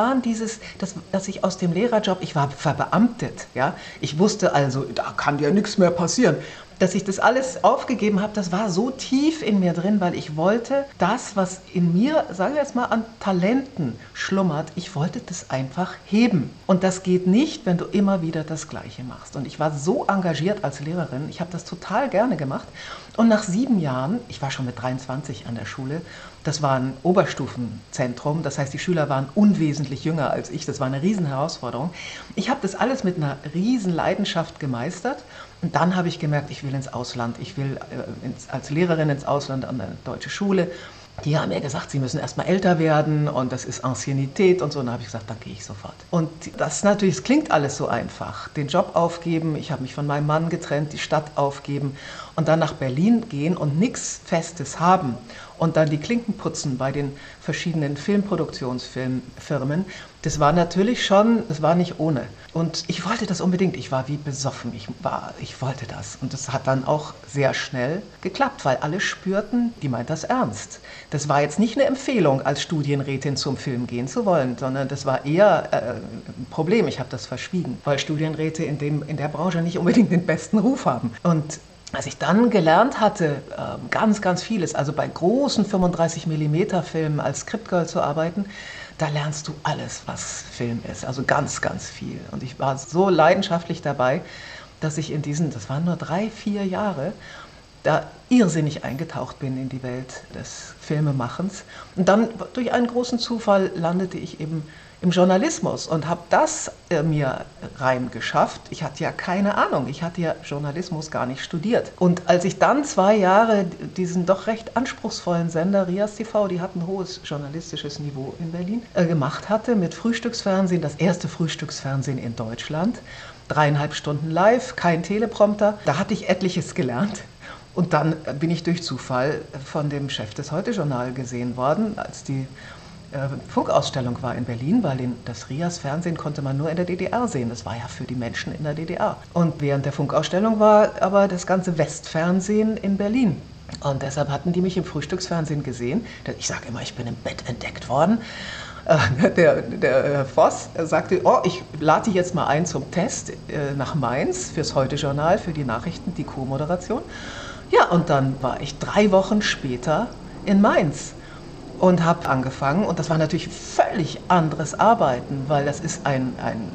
ich aus dem Lehrerjob, ich war verbeamtet, ja, ich wusste also, da kann dir nichts mehr passieren. dass ich das alles aufgegeben habe, das war so tief in mir drin, weil ich wollte das, was in mir, sagen wir jetzt mal, an Talenten schlummert, ich wollte das einfach heben. Und das geht nicht, wenn du immer wieder das Gleiche machst. Und ich war so engagiert als Lehrerin, ich habe das total gerne gemacht. Und nach 7 Jahren, ich war schon mit 23 an der Schule, das war ein Oberstufenzentrum, das heißt, die Schüler waren unwesentlich jünger als ich, das war eine riesen Herausforderung. Ich habe das alles mit einer riesen Leidenschaft gemeistert und dann habe ich gemerkt, ich will ins Ausland, ich will als Lehrerin ins Ausland an eine deutsche Schule. Die haben mir gesagt, sie müssen erst mal älter werden und das ist Anciennität und so. Und dann habe ich gesagt, dann gehe ich sofort. Und das natürlich, es klingt alles so einfach. Den Job aufgeben, ich habe mich von meinem Mann getrennt, die Stadt aufgeben und dann nach Berlin gehen und nichts Festes haben und dann die Klinken putzen bei den verschiedenen Filmproduktionsfirmen. Das war natürlich schon, das war nicht ohne. Und ich wollte das unbedingt. Ich war wie besoffen. Ich wollte das. Und das hat dann auch sehr schnell geklappt, weil alle spürten, die meint das ernst. Das war jetzt nicht eine Empfehlung, als Studienrätin zum Film gehen zu wollen, sondern das war eher ein Problem. Ich habe das verschwiegen, weil Studienräte in der Branche nicht unbedingt den besten Ruf haben. Und als ich dann gelernt hatte, ganz, ganz vieles, also bei großen 35mm Filmen als Scriptgirl zu arbeiten, da lernst du alles, was Film ist, also ganz, ganz viel. Und ich war so leidenschaftlich dabei, dass ich das waren nur 3-4 Jahre, da irrsinnig eingetaucht bin in die Welt des Filmemachens. Und dann durch einen großen Zufall landete ich eben im Journalismus und habe das mir reingeschafft. Ich hatte ja keine Ahnung, ich hatte ja Journalismus gar nicht studiert. Und als ich dann 2 Jahre diesen doch recht anspruchsvollen Sender RIAS TV, die hatten ein hohes journalistisches Niveau in Berlin, gemacht hatte mit Frühstücksfernsehen, das erste Frühstücksfernsehen in Deutschland, 3,5 Stunden live, kein Teleprompter, da hatte ich etliches gelernt. Und dann bin ich durch Zufall von dem Chef des Heute-Journal gesehen worden, als die Funkausstellung war in Berlin, weil das RIAS-Fernsehen konnte man nur in der DDR sehen. Das war ja für die Menschen in der DDR. Und während der Funkausstellung war aber das ganze Westfernsehen in Berlin. Und deshalb hatten die mich im Frühstücksfernsehen gesehen. Ich sage immer, ich bin im Bett entdeckt worden. Der Voss sagte, ich lade dich jetzt mal ein zum Test nach Mainz fürs Heute-Journal, für die Nachrichten, die Co-Moderation. Ja, und dann war ich 3 Wochen später in Mainz. Und habe angefangen, und das war natürlich völlig anderes Arbeiten, weil das ist ein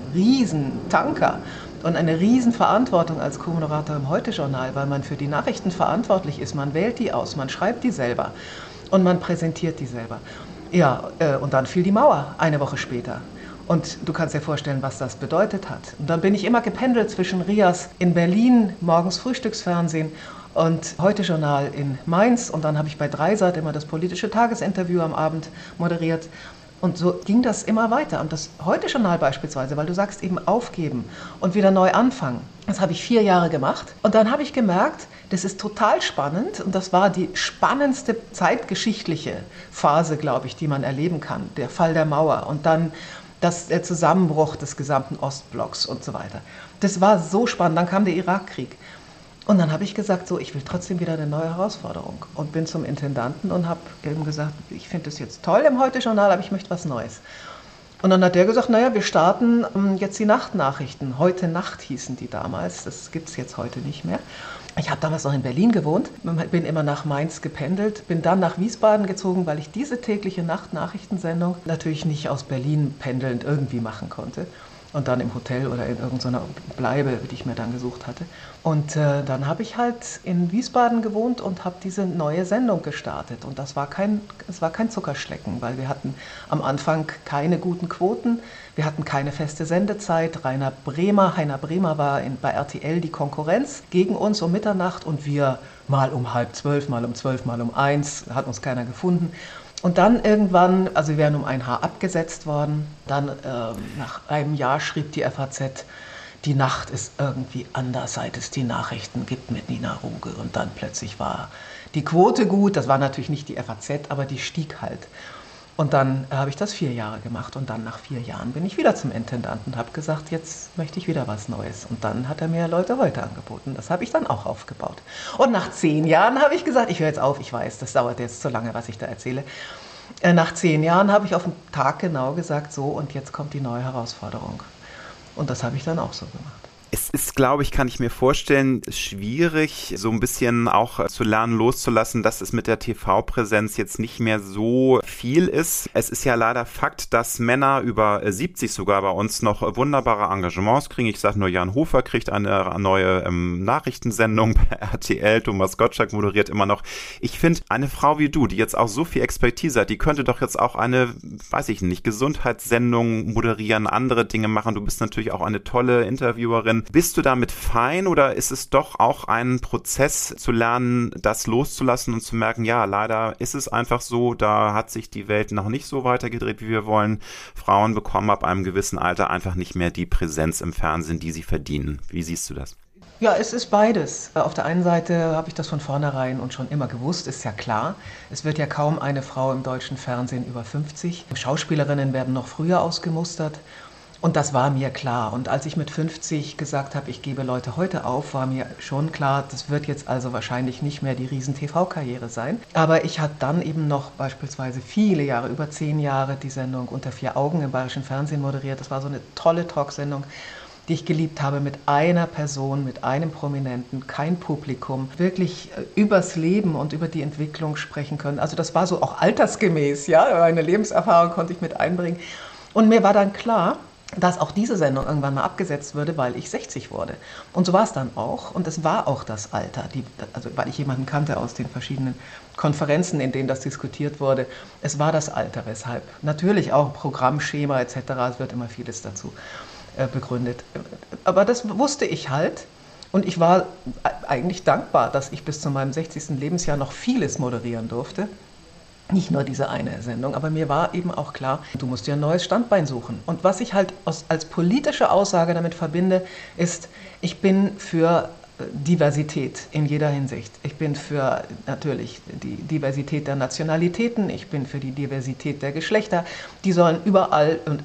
Riesentanker und eine Riesenverantwortung als Co-Moderator im Heute-Journal, weil man für die Nachrichten verantwortlich ist. Man wählt die aus, man schreibt die selber und man präsentiert die selber. Ja, und dann fiel die Mauer 1 Woche später. Und du kannst dir vorstellen, was das bedeutet hat. Und dann bin ich immer gependelt zwischen RIAS in Berlin, morgens Frühstücksfernsehen, und Heute-Journal in Mainz. Und dann habe ich bei Dreisat immer das politische Tagesinterview am Abend moderiert. Und so ging das immer weiter. Und das Heute-Journal beispielsweise, weil du sagst eben aufgeben und wieder neu anfangen. Das habe ich 4 Jahre gemacht. Und dann habe ich gemerkt, das ist total spannend. Und das war die spannendste zeitgeschichtliche Phase, glaube ich, die man erleben kann. Der Fall der Mauer und dann der Zusammenbruch des gesamten Ostblocks und so weiter. Das war so spannend. Dann kam der Irakkrieg. Und dann habe ich gesagt, so, ich will trotzdem wieder eine neue Herausforderung und bin zum Intendanten und habe eben gesagt, ich finde das jetzt toll im Heute-Journal, aber ich möchte was Neues. Und dann hat der gesagt, naja, wir starten jetzt die Nachtnachrichten. Heute Nacht hießen die damals, das gibt es jetzt heute nicht mehr. Ich habe damals noch in Berlin gewohnt, bin immer nach Mainz gependelt, bin dann nach Wiesbaden gezogen, weil ich diese tägliche Nachtnachrichtensendung natürlich nicht aus Berlin pendelnd irgendwie machen konnte. Und dann im Hotel oder in irgendeiner Bleibe, die ich mir dann gesucht hatte. Und dann habe ich halt in Wiesbaden gewohnt und habe diese neue Sendung gestartet. Und es war kein Zuckerschlecken, weil wir hatten am Anfang keine guten Quoten. Wir hatten keine feste Sendezeit. Heiner Bremer war bei RTL die Konkurrenz gegen uns um Mitternacht. Und wir mal um 11:30, mal um 12, mal um 1, hat uns keiner gefunden. Und dann irgendwann, also wir wären um ein Haar abgesetzt worden, dann nach einem Jahr schrieb die FAZ, die Nacht ist irgendwie anders, seit es die Nachrichten gibt mit Nina Ruge. Und dann plötzlich war die Quote gut, das war natürlich nicht die FAZ, aber die stieg halt. Und dann habe ich das 4 Jahre gemacht und dann nach 4 Jahren bin ich wieder zum Intendanten und habe gesagt, jetzt möchte ich wieder was Neues. Und dann hat er mir Leute heute angeboten. Das habe ich dann auch aufgebaut. Und nach 10 Jahren habe ich gesagt, ich höre jetzt auf, ich weiß, das dauert jetzt zu lange, was ich da erzähle. Nach 10 Jahren habe ich auf den Tag genau gesagt, so und jetzt kommt die neue Herausforderung. Und das habe ich dann auch so gemacht. Es ist, glaube ich, kann ich mir vorstellen, schwierig, so ein bisschen auch zu lernen, loszulassen, dass es mit der TV-Präsenz jetzt nicht mehr so viel ist. Es ist ja leider Fakt, dass Männer über 70 sogar bei uns noch wunderbare Engagements kriegen. Ich sage nur, Jan Hofer kriegt eine neue Nachrichtensendung bei RTL. Thomas Gottschalk moderiert immer noch. Ich finde, eine Frau wie du, die jetzt auch so viel Expertise hat, die könnte doch jetzt auch eine, weiß ich nicht, Gesundheitssendung moderieren, andere Dinge machen. Du bist natürlich auch eine tolle Interviewerin. Bist du damit fein oder ist es doch auch ein Prozess zu lernen, das loszulassen und zu merken, ja, leider ist es einfach so, da hat sich die Welt noch nicht so weitergedreht, wie wir wollen. Frauen bekommen ab einem gewissen Alter einfach nicht mehr die Präsenz im Fernsehen, die sie verdienen. Wie siehst du das? Ja, es ist beides. Auf der einen Seite habe ich das von vornherein und schon immer gewusst, ist ja klar. Es wird ja kaum eine Frau im deutschen Fernsehen über 50. Schauspielerinnen werden noch früher ausgemustert. Und das war mir klar. Und als ich mit 50 gesagt habe, ich gebe Leute heute auf, war mir schon klar, das wird jetzt also wahrscheinlich nicht mehr die Riesen-TV-Karriere sein. Aber ich habe dann eben noch beispielsweise viele Jahre, über 10 Jahre, die Sendung Unter 4 Augen im Bayerischen Fernsehen moderiert. Das war so eine tolle Talksendung, die ich geliebt habe, mit einer Person, mit einem Prominenten, kein Publikum, wirklich übers Leben und über die Entwicklung sprechen können. Also das war so auch altersgemäß, ja, meine Lebenserfahrung konnte ich mit einbringen. Und mir war dann klar, dass auch diese Sendung irgendwann mal abgesetzt würde, weil ich 60 wurde. Und so war es dann auch. Und es war auch das Alter, also weil ich jemanden kannte aus den verschiedenen Konferenzen, in denen das diskutiert wurde. Es war das Alter, weshalb natürlich auch Programmschema etc., es wird immer vieles dazu begründet. Aber das wusste ich halt. Und ich war eigentlich dankbar, dass ich bis zu meinem 60. Lebensjahr noch vieles moderieren durfte. Nicht nur diese eine Sendung, aber mir war eben auch klar, du musst dir ein neues Standbein suchen. Und was ich halt als politische Aussage damit verbinde, ist, ich bin für Diversität in jeder Hinsicht. Ich bin für natürlich die Diversität der Nationalitäten, ich bin für die Diversität der Geschlechter. Die sollen überall und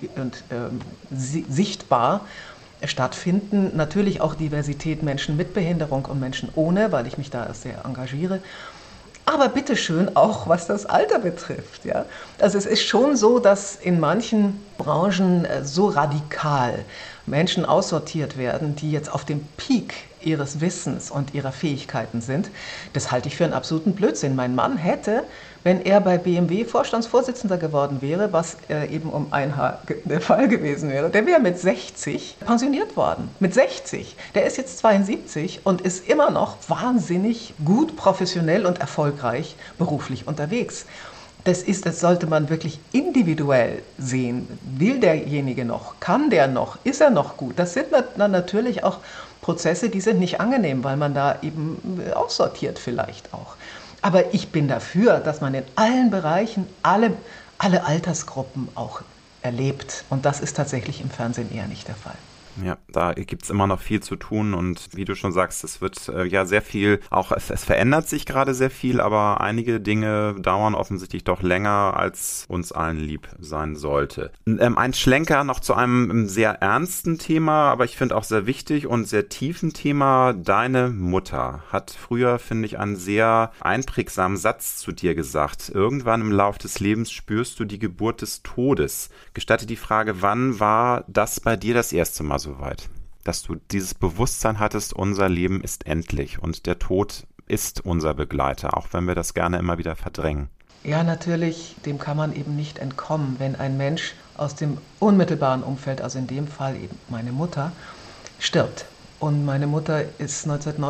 sichtbar stattfinden. Natürlich auch Diversität Menschen mit Behinderung und Menschen ohne, weil ich mich da sehr engagiere. Aber bitteschön auch, was das Alter betrifft. Ja? Also es ist schon so, dass in manchen Branchen so radikal Menschen aussortiert werden, die jetzt auf dem Peak ihres Wissens und ihrer Fähigkeiten sind. Das halte ich für einen absoluten Blödsinn. Mein Mann hätte, wenn er bei BMW Vorstandsvorsitzender geworden wäre, was eben um ein Haar der Fall gewesen wäre, der wäre mit 60 pensioniert worden. Mit 60. Der ist jetzt 72 und ist immer noch wahnsinnig gut, professionell und erfolgreich beruflich unterwegs. Das sollte man wirklich individuell sehen. Will derjenige noch? Kann der noch? Ist er noch gut? Das sind dann natürlich auch Prozesse, die sind nicht angenehm, weil man da eben aussortiert vielleicht auch. Aber ich bin dafür, dass man in allen Bereichen alle Altersgruppen auch erlebt. Und das ist tatsächlich im Fernsehen eher nicht der Fall. Ja, da gibt's immer noch viel zu tun und wie du schon sagst, es wird ja sehr viel, auch es verändert sich gerade sehr viel, aber einige Dinge dauern offensichtlich doch länger, als uns allen lieb sein sollte. Ein Schlenker noch zu einem sehr ernsten Thema, aber ich finde auch sehr wichtig und sehr tiefen Thema. Deine Mutter hat früher, finde ich, einen sehr einprägsamen Satz zu dir gesagt. Irgendwann im Lauf des Lebens spürst du die Geburt des Todes. Gestatte die Frage, wann war das bei dir das erste Mal so weit, dass du dieses Bewusstsein hattest, unser Leben ist endlich und der Tod ist unser Begleiter, auch wenn wir das gerne immer wieder verdrängen? Ja, natürlich, dem kann man eben nicht entkommen, wenn ein Mensch aus dem unmittelbaren Umfeld, also in dem Fall eben meine Mutter, stirbt. Und meine Mutter ist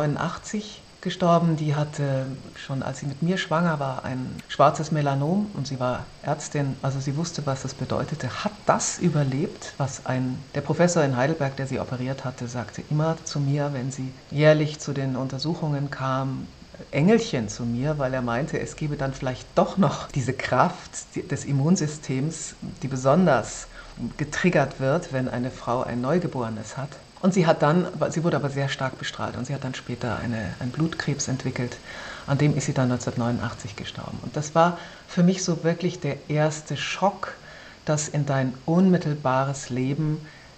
1989 gestorben. Die hatte schon, als sie mit mir schwanger war, ein schwarzes Melanom und sie war Ärztin, also sie wusste, was das bedeutete, hat das überlebt, was der Professor in Heidelberg, der sie operiert hatte, sagte immer zu mir, wenn sie jährlich zu den Untersuchungen kam, Engelchen zu mir, weil er meinte, es gebe dann vielleicht doch noch diese Kraft des Immunsystems, die besonders getriggert wird, wenn eine Frau ein Neugeborenes hat. Und sie wurde aber sehr stark bestrahlt und sie hat dann später einen Blutkrebs entwickelt, an dem ist sie dann 1989 gestorben. Und das war für mich so wirklich der erste Schock, dass in dein unmittelbares Leben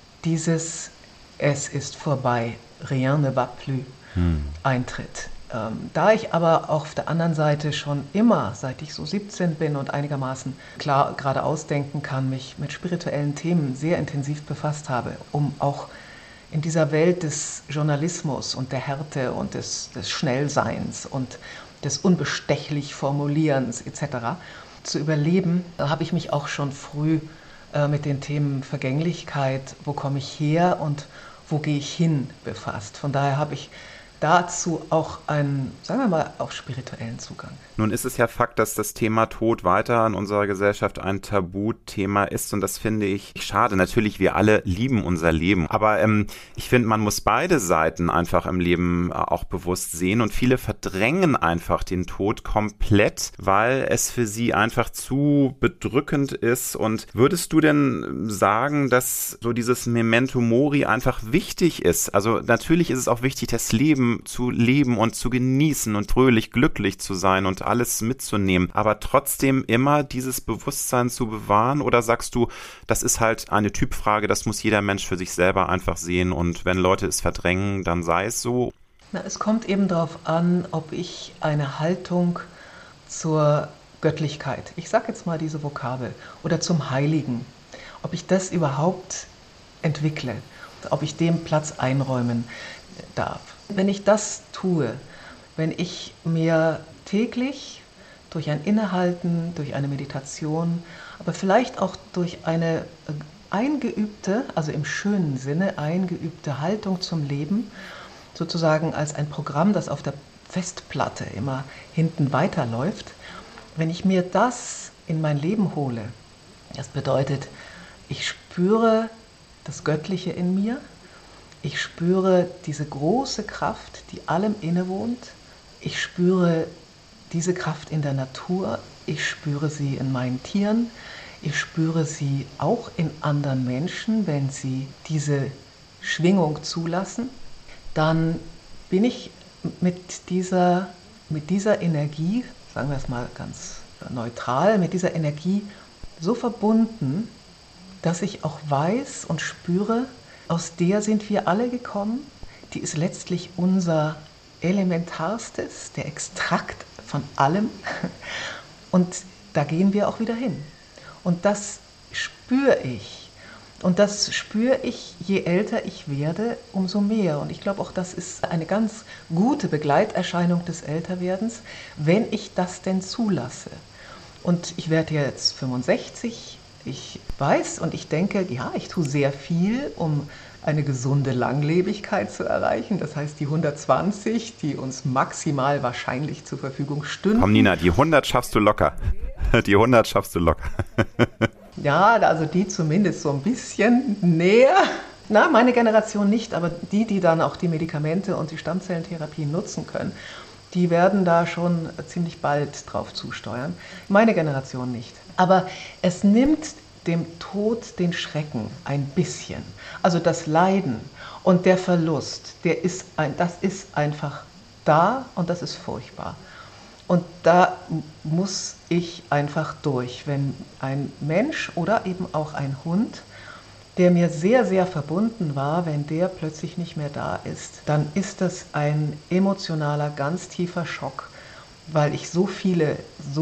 dieses Es ist vorbei, rien ne va plus, eintritt. Da ich aber auf der anderen Seite schon immer, seit ich so 17 bin und einigermaßen klar geradeaus denken kann, mich mit spirituellen Themen sehr intensiv befasst habe, um auch in dieser Welt des Journalismus und der Härte und des Schnellseins und des unbestechlich Formulierens etc. zu überleben, habe ich mich auch schon früh mit den Themen Vergänglichkeit, wo komme ich her und wo gehe ich hin, befasst. Von daher habe ich dazu auch einen, sagen wir mal, auch spirituellen Zugang. Nun ist es ja Fakt, dass das Thema Tod weiter in unserer Gesellschaft ein Tabuthema ist und das finde ich schade. Natürlich, wir alle lieben unser Leben, aber ich finde, man muss beide Seiten einfach im Leben auch bewusst sehen und viele verdrängen einfach den Tod komplett, weil es für sie einfach zu bedrückend ist. Und würdest du denn sagen, dass so dieses Memento Mori einfach wichtig ist? Also natürlich ist es auch wichtig, das Leben zu leben und zu genießen und fröhlich glücklich zu sein und alles mitzunehmen, aber trotzdem immer dieses Bewusstsein zu bewahren? Oder sagst du, das ist halt eine Typfrage, das muss jeder Mensch für sich selber einfach sehen und wenn Leute es verdrängen, dann sei es so? Es kommt eben darauf an, ob ich eine Haltung zur Göttlichkeit, ich sage jetzt mal diese Vokabel, oder zum Heiligen, ob ich das überhaupt entwickle, ob ich dem Platz einräumen darf. Wenn ich das tue, wenn ich mir täglich durch ein Innehalten, durch eine Meditation, aber vielleicht auch durch eine eingeübte, also im schönen Sinne eingeübte Haltung zum Leben, sozusagen als ein Programm, das auf der Festplatte immer hinten weiterläuft, wenn ich mir das in mein Leben hole, das bedeutet, ich spüre das Göttliche in mir, ich spüre diese große Kraft, die allem innewohnt. Ich spüre diese Kraft in der Natur. Ich spüre sie in meinen Tieren. Ich spüre sie auch in anderen Menschen, wenn sie diese Schwingung zulassen. Dann bin ich mit dieser Energie, sagen wir es mal ganz neutral, mit dieser Energie so verbunden, dass ich auch weiß und spüre, aus der sind wir alle gekommen, die ist letztlich unser Elementarstes, der Extrakt von allem und da gehen wir auch wieder hin. Und das spüre ich und das spüre ich, je älter ich werde, umso mehr. Und ich glaube auch, das ist eine ganz gute Begleiterscheinung des Älterwerdens, wenn ich das denn zulasse. Und ich werde jetzt 65. Ich weiß und ich denke, ja, ich tue sehr viel, um eine gesunde Langlebigkeit zu erreichen. Das heißt, die 120, die uns maximal wahrscheinlich zur Verfügung stünden. Komm, Nina, die 100 schaffst du locker. Die 100 schaffst du locker. Ja, also die zumindest so ein bisschen näher. Na, meine Generation nicht, aber die dann auch die Medikamente und die Stammzellentherapie nutzen können, die werden da schon ziemlich bald drauf zusteuern. Meine Generation nicht. Aber es nimmt dem Tod den Schrecken ein bisschen. Also das Leiden und der Verlust, das ist einfach da und das ist furchtbar. Und da muss ich einfach durch. Wenn ein Mensch oder eben auch ein Hund, der mir sehr, sehr verbunden war, wenn der plötzlich nicht mehr da ist, dann ist das ein emotionaler, ganz tiefer Schock, weil ich so viele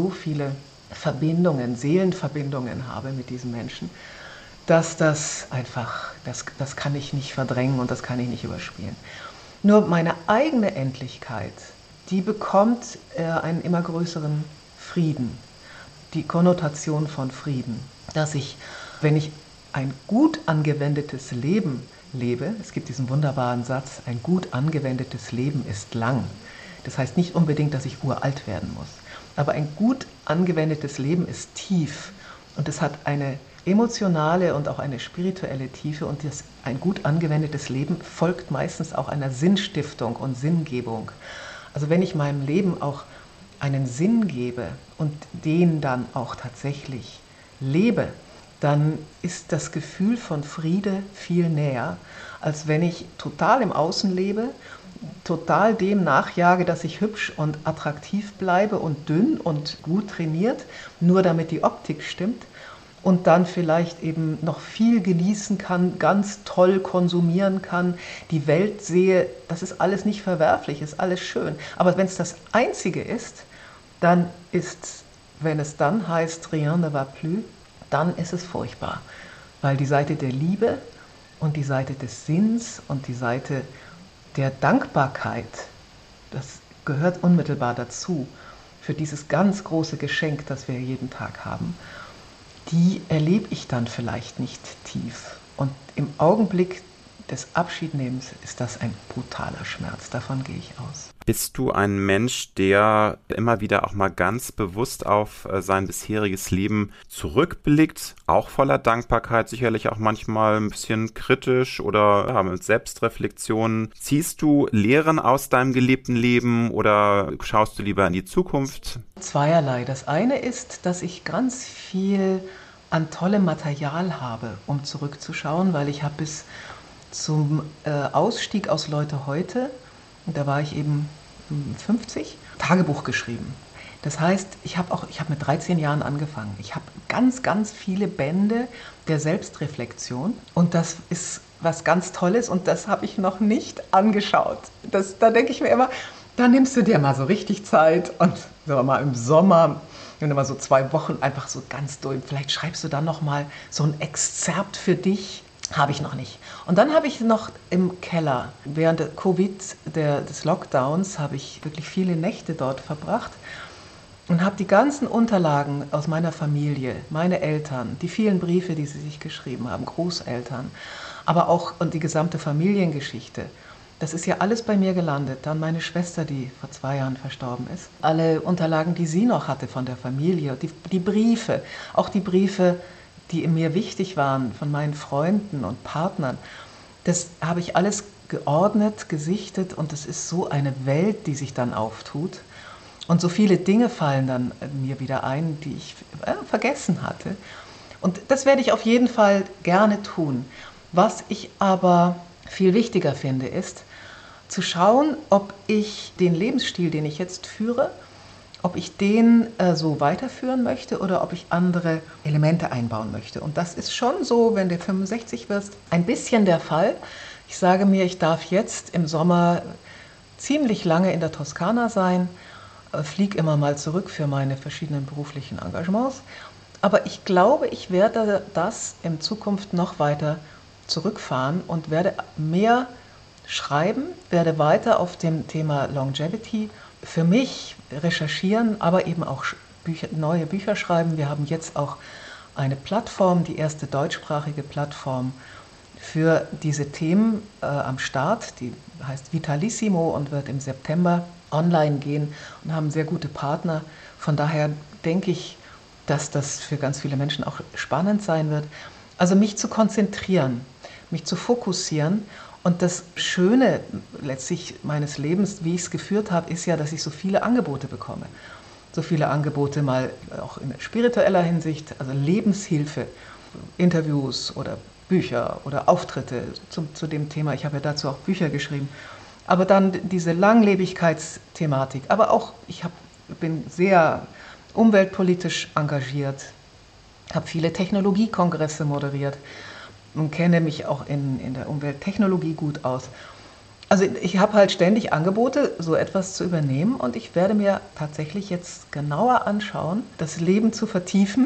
Verbindungen, Seelenverbindungen habe mit diesem Menschen, dass das einfach, das kann ich nicht verdrängen und das kann ich nicht überspielen. Nur meine eigene Endlichkeit, die bekommt einen immer größeren Frieden, die Konnotation von Frieden, dass ich, wenn ich ein gut angewendetes Leben lebe, es gibt diesen wunderbaren Satz, ein gut angewendetes Leben ist lang. Das heißt nicht unbedingt, dass ich uralt werden muss. Aber ein gut angewendetes Leben ist tief und es hat eine emotionale und auch eine spirituelle Tiefe und ein gut angewendetes Leben folgt meistens auch einer Sinnstiftung und Sinngebung. Also wenn ich meinem Leben auch einen Sinn gebe und den dann auch tatsächlich lebe, dann ist das Gefühl von Friede viel näher, als wenn ich total im Außen lebe, total dem nachjage, dass ich hübsch und attraktiv bleibe und dünn und gut trainiert, nur damit die Optik stimmt und dann vielleicht eben noch viel genießen kann, ganz toll konsumieren kann, die Welt sehe, das ist alles nicht verwerflich, ist alles schön. Aber wenn es das Einzige ist, dann ist, wenn es dann heißt, rien ne va plus, dann ist es furchtbar, weil die Seite der Liebe und die Seite des Sinns und die Seite der Dankbarkeit, das gehört unmittelbar dazu, für dieses ganz große Geschenk, das wir jeden Tag haben, die erlebe ich dann vielleicht nicht tief. Und im Augenblick des Abschiednehmens ist das ein brutaler Schmerz, davon gehe ich aus. Bist du ein Mensch, der immer wieder auch mal ganz bewusst auf sein bisheriges Leben zurückblickt, auch voller Dankbarkeit, sicherlich auch manchmal ein bisschen kritisch oder mit Selbstreflexion? Ziehst du Lehren aus deinem gelebten Leben oder schaust du lieber in die Zukunft? Zweierlei. Das eine ist, dass ich ganz viel an tollem Material habe, um zurückzuschauen, weil ich habe bis zum Ausstieg aus Leute heute, und da war ich eben 50, Tagebuch geschrieben. Das heißt, ich habe mit 13 Jahren angefangen. Ich habe ganz, ganz viele Bände der Selbstreflexion und das ist was ganz Tolles und das habe ich noch nicht angeschaut. Da denke ich mir immer, da nimmst du dir mal so richtig Zeit und sagen wir mal im Sommer, wenn du mal so 2 Wochen einfach so ganz durch, vielleicht schreibst du dann noch mal so ein Exzerpt für dich. Habe ich noch nicht. Und dann habe ich noch im Keller, während der Covid, des Lockdowns, habe ich wirklich viele Nächte dort verbracht und habe die ganzen Unterlagen aus meiner Familie, meine Eltern, die vielen Briefe, die sie sich geschrieben haben, Großeltern, aber auch und die gesamte Familiengeschichte. Das ist ja alles bei mir gelandet. Dann meine Schwester, die vor 2 Jahren verstorben ist. Alle Unterlagen, die sie noch hatte von der Familie, die Briefe, auch die Briefe, die mir wichtig waren von meinen Freunden und Partnern, das habe ich alles geordnet, gesichtet und es ist so eine Welt, die sich dann auftut. Und so viele Dinge fallen dann mir wieder ein, die ich vergessen hatte. Und das werde ich auf jeden Fall gerne tun. Was ich aber viel wichtiger finde, ist zu schauen, ob ich den Lebensstil, den ich jetzt führe, ob ich den so weiterführen möchte oder ob ich andere Elemente einbauen möchte. Und das ist schon so, wenn du 65 wirst, ein bisschen der Fall. Ich sage mir, ich darf jetzt im Sommer ziemlich lange in der Toskana sein, fliege immer mal zurück für meine verschiedenen beruflichen Engagements. Aber ich glaube, ich werde das in Zukunft noch weiter zurückfahren und werde mehr schreiben, werde weiter auf dem Thema Longevity für mich recherchieren, aber eben auch neue Bücher schreiben. Wir haben jetzt auch eine Plattform, die erste deutschsprachige Plattform für diese Themen am Start. Die heißt Vitalissimo und wird im September online gehen und haben sehr gute Partner. Von daher denke ich, dass das für ganz viele Menschen auch spannend sein wird. Also mich zu konzentrieren, mich zu fokussieren. Und das Schöne letztlich meines Lebens, wie ich es geführt habe, ist ja, dass ich so viele Angebote bekomme. So viele Angebote mal auch in spiritueller Hinsicht, also Lebenshilfe, Interviews oder Bücher oder Auftritte zu dem Thema. Ich habe ja dazu auch Bücher geschrieben. Aber dann diese Langlebigkeitsthematik. Aber auch, bin sehr umweltpolitisch engagiert, habe viele Technologiekongresse moderiert und kenne mich auch in der Umwelttechnologie gut aus. Also ich habe halt ständig Angebote, so etwas zu übernehmen und ich werde mir tatsächlich jetzt genauer anschauen, das Leben zu vertiefen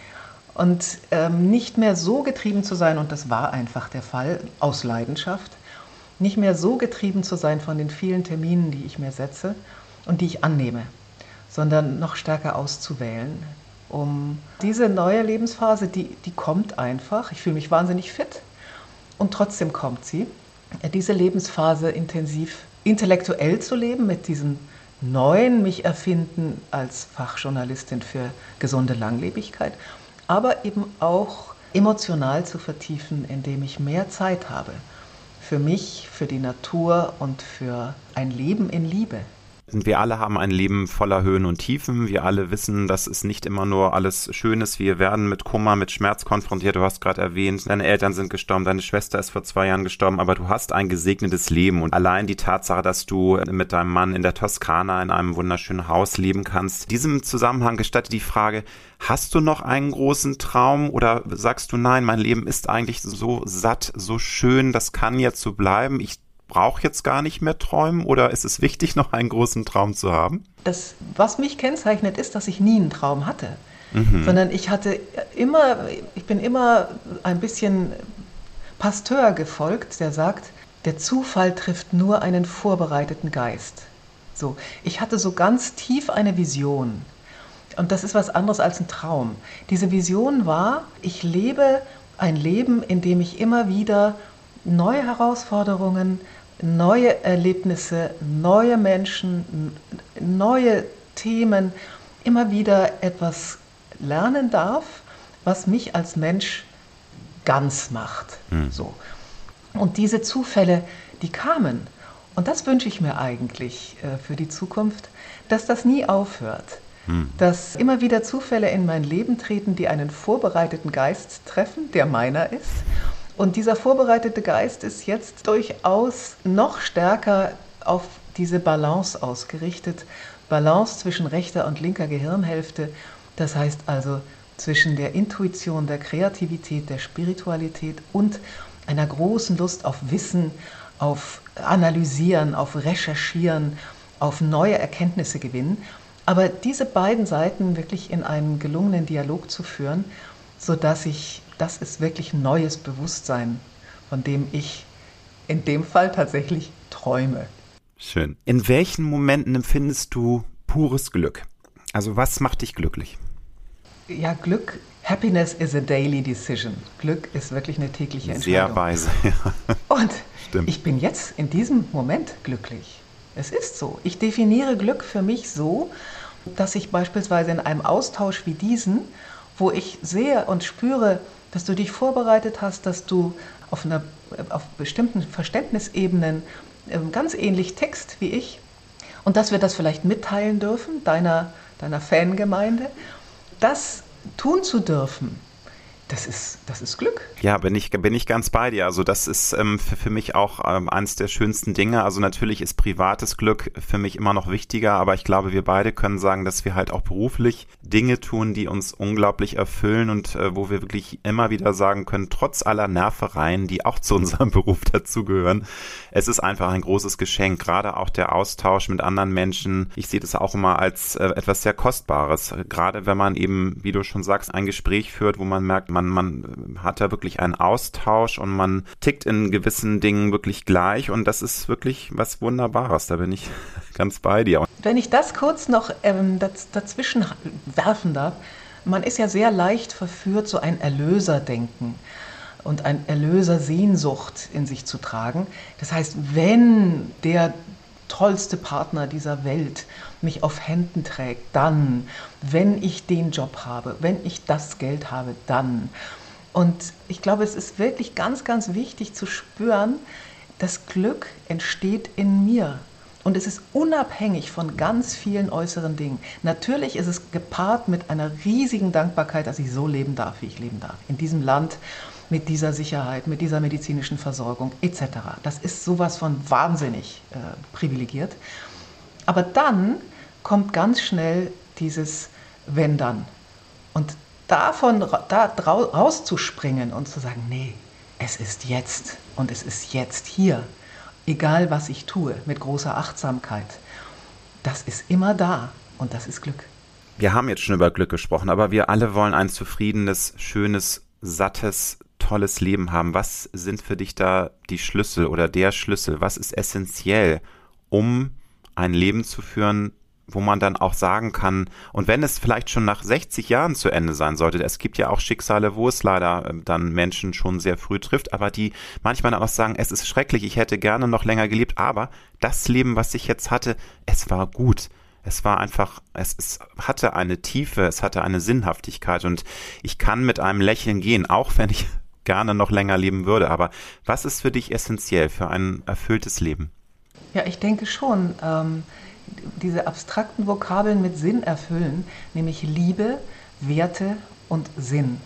und nicht mehr so getrieben zu sein, und das war einfach der Fall, aus Leidenschaft, nicht mehr so getrieben zu sein von den vielen Terminen, die ich mir setze und die ich annehme, sondern noch stärker auszuwählen, um diese neue Lebensphase, die kommt einfach. Ich fühle mich wahnsinnig fit und trotzdem kommt sie. Diese Lebensphase intensiv intellektuell zu leben, mit diesem neuen mich erfinden als Fachjournalistin für gesunde Langlebigkeit, aber eben auch emotional zu vertiefen, indem ich mehr Zeit habe für mich, für die Natur und für ein Leben in Liebe. Wir alle haben ein Leben voller Höhen und Tiefen. Wir alle wissen, dass es nicht immer nur alles schön ist. Wir werden mit Kummer, mit Schmerz konfrontiert. Du hast gerade erwähnt, deine Eltern sind gestorben, deine Schwester ist vor 2 Jahren gestorben, aber du hast ein gesegnetes Leben. Und allein die Tatsache, dass du mit deinem Mann in der Toskana in einem wunderschönen Haus leben kannst. In diesem Zusammenhang gestattet die Frage, hast du noch einen großen Traum oder sagst du, nein, mein Leben ist eigentlich so satt, so schön, das kann jetzt so bleiben, ich brauche jetzt gar nicht mehr träumen, oder ist es wichtig, noch einen großen Traum zu haben? Das, was mich kennzeichnet, ist, dass ich nie einen Traum hatte, sondern ich bin immer ein bisschen Pasteur gefolgt, der sagt, der Zufall trifft nur einen vorbereiteten Geist. So, ich hatte so ganz tief eine Vision. Und das ist was anderes als ein Traum. Diese Vision war, ich lebe ein Leben, in dem ich immer wieder neue Herausforderungen, neue Erlebnisse, neue Menschen, neue Themen, immer wieder etwas lernen darf, was mich als Mensch ganz macht. So. Und diese Zufälle, die kamen. Und das wünsche ich mir eigentlich für die Zukunft, dass das nie aufhört. Dass immer wieder Zufälle in mein Leben treten, die einen vorbereiteten Geist treffen, der meiner ist. Und dieser vorbereitete Geist ist jetzt durchaus noch stärker auf diese Balance ausgerichtet. Balance zwischen rechter und linker Gehirnhälfte. Das heißt also zwischen der Intuition, der Kreativität, der Spiritualität und einer großen Lust auf Wissen, auf Analysieren, auf Recherchieren, auf neue Erkenntnisse gewinnen. Aber diese beiden Seiten wirklich in einen gelungenen Dialog zu führen, sodass das ist wirklich ein neues Bewusstsein, von dem ich in dem Fall tatsächlich träume. Schön. In welchen Momenten empfindest du pures Glück? Also was macht dich glücklich? Ja, Glück, Happiness is a daily decision. Glück ist wirklich eine tägliche Entscheidung. Sehr weise, ja. Und Stimmt. Ich bin jetzt in diesem Moment glücklich. Es ist so. Ich definiere Glück für mich so, dass ich beispielsweise in einem Austausch wie diesen, wo ich sehe und spüre, dass du dich vorbereitet hast, dass du auf bestimmten Verständnisebenen ganz ähnlich tickst wie ich und dass wir das vielleicht mitteilen dürfen, deiner Fangemeinde, das tun zu dürfen. Das ist Glück. Ja, bin ich ganz bei dir. Also das ist für mich auch eines der schönsten Dinge. Also natürlich ist privates Glück für mich immer noch wichtiger, aber ich glaube, wir beide können sagen, dass wir halt auch beruflich Dinge tun, die uns unglaublich erfüllen und wo wir wirklich immer wieder sagen können, trotz aller Nervereien, die auch zu unserem Beruf dazugehören, es ist einfach ein großes Geschenk. Gerade auch der Austausch mit anderen Menschen. Ich sehe das auch immer als etwas sehr Kostbares. Gerade wenn man eben, wie du schon sagst, ein Gespräch führt, wo man merkt, man hat da wirklich einen Austausch und man tickt in gewissen Dingen wirklich gleich und das ist wirklich was Wunderbares, da bin ich ganz bei dir. Wenn ich das kurz noch dazwischen werfen darf, man ist ja sehr leicht verführt, so ein Erlöserdenken und ein Erlösersehnsucht in sich zu tragen. Das heißt, wenn der tollste Partner dieser Welt mich auf Händen trägt, dann, wenn ich den Job habe, wenn ich das Geld habe, dann. Und ich glaube, es ist wirklich ganz, ganz wichtig zu spüren, das Glück entsteht in mir. Und es ist unabhängig von ganz vielen äußeren Dingen. Natürlich ist es gepaart mit einer riesigen Dankbarkeit, dass ich so leben darf, wie ich leben darf. In diesem Land, mit dieser Sicherheit, mit dieser medizinischen Versorgung etc. Das ist sowas von wahnsinnig privilegiert. Aber dann kommt ganz schnell dieses Wenn dann. Und da rauszuspringen und zu sagen, nee, es ist jetzt und es ist jetzt hier. Egal was ich tue, mit großer Achtsamkeit. Das ist immer da und das ist Glück. Wir haben jetzt schon über Glück gesprochen, aber wir alle wollen ein zufriedenes, schönes, sattes, tolles Leben haben. Was sind für dich da die Schlüssel oder der Schlüssel? Was ist essentiell, um ein Leben zu führen, wo man dann auch sagen kann, und wenn es vielleicht schon nach 60 Jahren zu Ende sein sollte, es gibt ja auch Schicksale, wo es leider dann Menschen schon sehr früh trifft, aber die manchmal dann auch sagen, es ist schrecklich, ich hätte gerne noch länger gelebt, aber das Leben, was ich jetzt hatte, es war gut. Es war einfach, es hatte eine Tiefe, es hatte eine Sinnhaftigkeit und ich kann mit einem Lächeln gehen, auch wenn ich gerne noch länger leben würde. Aber was ist für dich essentiell für ein erfülltes Leben? Ja, ich denke schon, diese abstrakten Vokabeln mit Sinn erfüllen, nämlich Liebe, Werte und Sinn.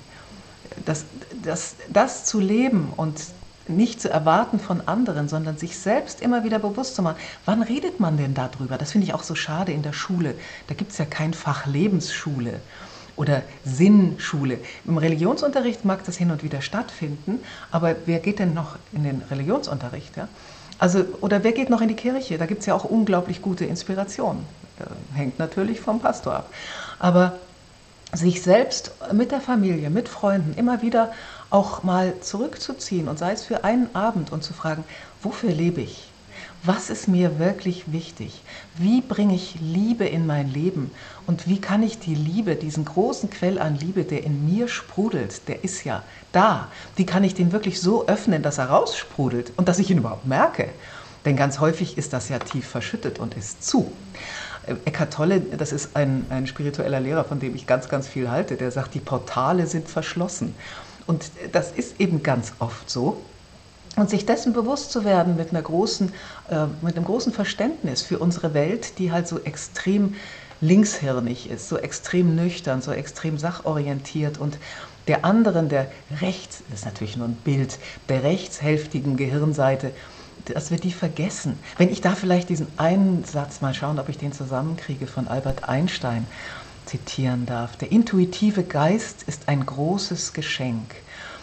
Das zu leben und nicht zu erwarten von anderen, sondern sich selbst immer wieder bewusst zu machen. Wann redet man denn darüber? Das finde ich auch so schade in der Schule. Da gibt es ja kein Fach Lebensschule oder Sinnschule. Im Religionsunterricht mag das hin und wieder stattfinden, aber wer geht denn noch in den Religionsunterricht? Ja? Also, oder wer geht noch in die Kirche? Da gibt es ja auch unglaublich gute Inspiration. Hängt natürlich vom Pastor ab. Aber sich selbst mit der Familie, mit Freunden immer wieder auch mal zurückzuziehen und sei es für einen Abend und zu fragen, wofür lebe ich? Was ist mir wirklich wichtig? Wie bringe ich Liebe in mein Leben? Und wie kann ich die Liebe, diesen großen Quell an Liebe, der in mir sprudelt, der ist ja da, wie kann ich den wirklich so öffnen, dass er raussprudelt und dass ich ihn überhaupt merke? Denn ganz häufig ist das ja tief verschüttet und ist zu. Eckhart Tolle, das ist ein spiritueller Lehrer, von dem ich ganz, ganz viel halte, der sagt, die Portale sind verschlossen. Und das ist eben ganz oft so. Und sich dessen bewusst zu werden mit einem großen Verständnis für unsere Welt, die halt so extrem linkshirnig ist, so extrem nüchtern, so extrem sachorientiert und der anderen, der rechts, das ist natürlich nur ein Bild, der rechtshälftigen Gehirnseite, dass wir die vergessen. Wenn ich da vielleicht diesen einen Satz mal schauen, ob ich den zusammenkriege, von Albert Einstein zitieren darf. Der intuitive Geist ist ein großes Geschenk.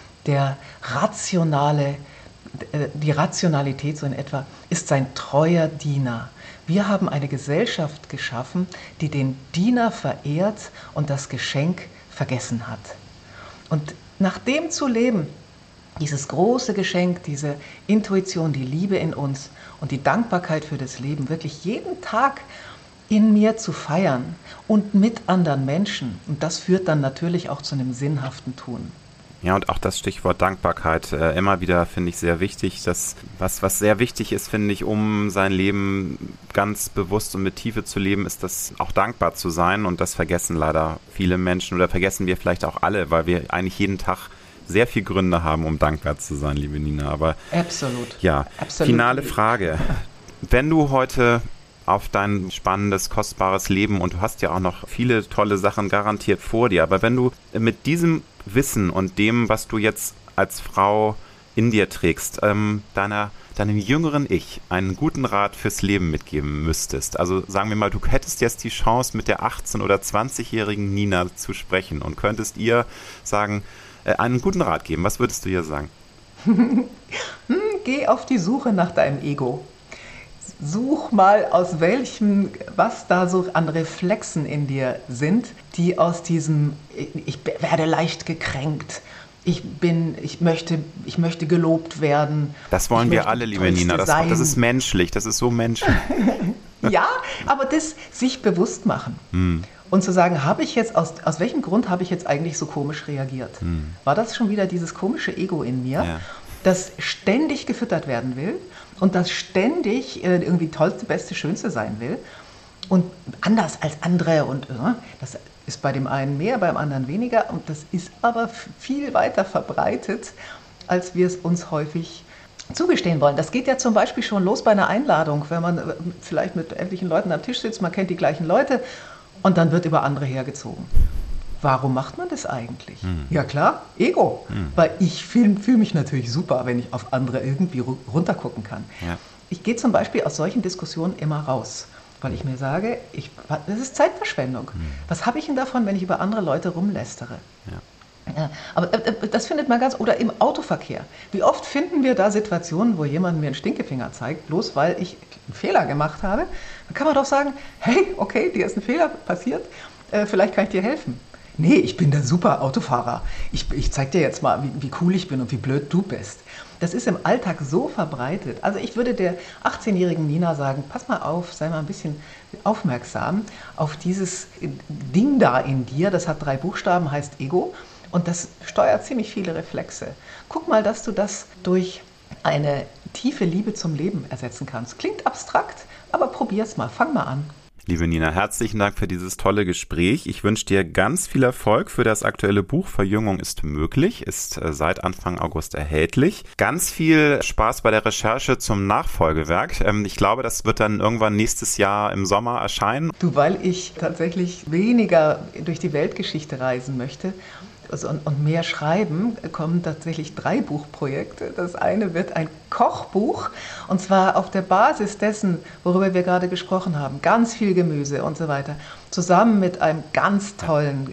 Die Rationalität so in etwa ist sein treuer Diener. Wir haben eine Gesellschaft geschaffen, die den Diener verehrt und das Geschenk vergessen hat. Und nach dem zu leben, dieses große Geschenk, diese Intuition, die Liebe in uns und die Dankbarkeit für das Leben, wirklich jeden Tag in mir zu feiern und mit anderen Menschen. Und das führt dann natürlich auch zu einem sinnhaften Tun. Ja, und auch das Stichwort Dankbarkeit immer wieder finde ich sehr wichtig. Was sehr wichtig ist, finde ich, um sein Leben ganz bewusst und mit Tiefe zu leben, ist das auch dankbar zu sein. Und das vergessen leider viele Menschen oder vergessen wir vielleicht auch alle, weil wir eigentlich jeden Tag sehr viele Gründe haben, um dankbar zu sein, liebe Nina. Aber absolut. Ja, absolut. Finale Frage. Wenn du heute auf dein spannendes, kostbares Leben und du hast ja auch noch viele tolle Sachen garantiert vor dir, aber wenn du mit diesem Wissen und dem, was du jetzt als Frau in dir trägst, deinem jüngeren Ich einen guten Rat fürs Leben mitgeben müsstest, also sagen wir mal, du hättest jetzt die Chance, mit der 18- oder 20-jährigen Nina zu sprechen und könntest ihr sagen, einen guten Rat geben, was würdest du ihr sagen? Geh auf die Suche nach deinem Ego. Such mal, was da so an Reflexen in dir sind, die aus diesem, ich werde leicht gekränkt, ich möchte gelobt werden. Das wollen wir alle, liebe Nina, das ist menschlich, das ist so menschlich. Ja, aber das sich bewusst machen. Und zu sagen, aus welchem Grund habe ich jetzt eigentlich so komisch reagiert? War das schon wieder dieses komische Ego in mir, das ständig gefüttert werden will und das ständig irgendwie tollste, beste, schönste sein will und anders als andere und das ist bei dem einen mehr, beim anderen weniger und das ist aber viel weiter verbreitet, als wir es uns häufig zugestehen wollen. Das geht ja zum Beispiel schon los bei einer Einladung, wenn man vielleicht mit etlichen Leuten am Tisch sitzt, man kennt die gleichen Leute und dann wird über andere hergezogen. Warum macht man das eigentlich? Ja klar, Ego. Weil ich fühle mich natürlich super, wenn ich auf andere irgendwie runtergucken kann. Ja. Ich gehe zum Beispiel aus solchen Diskussionen immer raus, weil ich mir sage, das ist Zeitverschwendung. Was habe ich denn davon, wenn ich über andere Leute rumlästere? Ja, aber das findet man oder im Autoverkehr. Wie oft finden wir da Situationen, wo jemand mir einen Stinkefinger zeigt, bloß weil ich einen Fehler gemacht habe? Dann kann man doch sagen, hey, okay, dir ist ein Fehler passiert, vielleicht kann ich dir helfen. Nee, ich bin der super Autofahrer. Ich zeig dir jetzt mal, wie cool ich bin und wie blöd du bist. Das ist im Alltag so verbreitet. Also ich würde der 18-jährigen Nina sagen, pass mal auf, sei mal ein bisschen aufmerksam auf dieses Ding da in dir. Das hat 3 Buchstaben, heißt Ego. Und das steuert ziemlich viele Reflexe. Guck mal, dass du das durch eine tiefe Liebe zum Leben ersetzen kannst. Klingt abstrakt, aber probier's mal. Fang mal an. Liebe Nina, herzlichen Dank für dieses tolle Gespräch. Ich wünsche dir ganz viel Erfolg für das aktuelle Buch Verjüngung ist möglich, ist seit Anfang August erhältlich. Ganz viel Spaß bei der Recherche zum Nachfolgewerk. Ich glaube, das wird dann irgendwann nächstes Jahr im Sommer erscheinen. Weil ich tatsächlich weniger durch die Weltgeschichte reisen möchte, und mehr schreiben, kommen tatsächlich 3 Buchprojekte. Das eine wird ein Kochbuch und zwar auf der Basis dessen, worüber wir gerade gesprochen haben, ganz viel Gemüse und so weiter, zusammen mit einem ganz tollen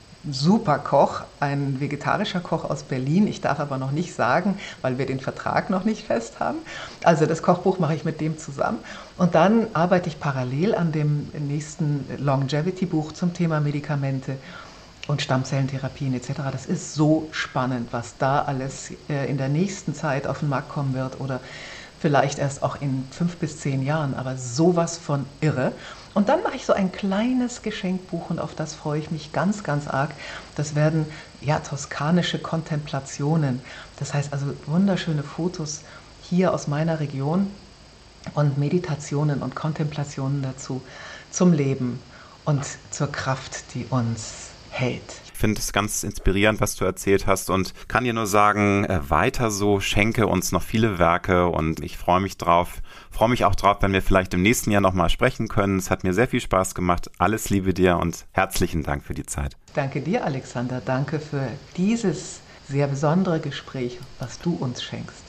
Superkoch, ein vegetarischer Koch aus Berlin. Ich darf aber noch nicht sagen, weil wir den Vertrag noch nicht fest haben. Also das Kochbuch mache ich mit dem zusammen. Und dann arbeite ich parallel an dem nächsten Longevity-Buch zum Thema Medikamente. und Stammzellentherapien etc. Das ist so spannend, was da alles in der nächsten Zeit auf den Markt kommen wird oder vielleicht erst auch in 5 bis 10 Jahren, aber sowas von irre. Und dann mache ich so ein kleines Geschenkbuch und auf das freue ich mich ganz, ganz arg. Das werden toskanische Kontemplationen. Das heißt also wunderschöne Fotos hier aus meiner Region und Meditationen und Kontemplationen dazu zum Leben und zur Kraft, die uns hält. Ich finde es ganz inspirierend, was du erzählt hast und kann dir nur sagen, weiter so, schenke uns noch viele Werke und ich freue mich auch drauf, wenn wir vielleicht im nächsten Jahr nochmal sprechen können. Es hat mir sehr viel Spaß gemacht. Alles Liebe dir und herzlichen Dank für die Zeit. Danke dir, Alexander. Danke für dieses sehr besondere Gespräch, was du uns schenkst.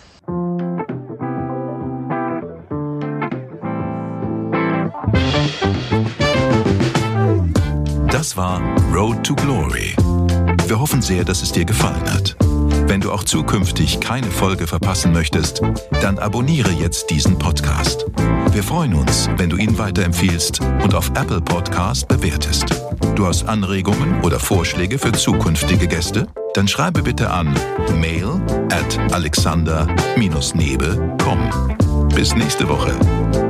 Das war Road to Glory. Wir hoffen sehr, dass es dir gefallen hat. Wenn du auch zukünftig keine Folge verpassen möchtest, dann abonniere jetzt diesen Podcast. Wir freuen uns, wenn du ihn weiterempfiehlst und auf Apple Podcast bewertest. Du hast Anregungen oder Vorschläge für zukünftige Gäste? Dann schreibe bitte an mail@alexander-nebe.com. Bis nächste Woche.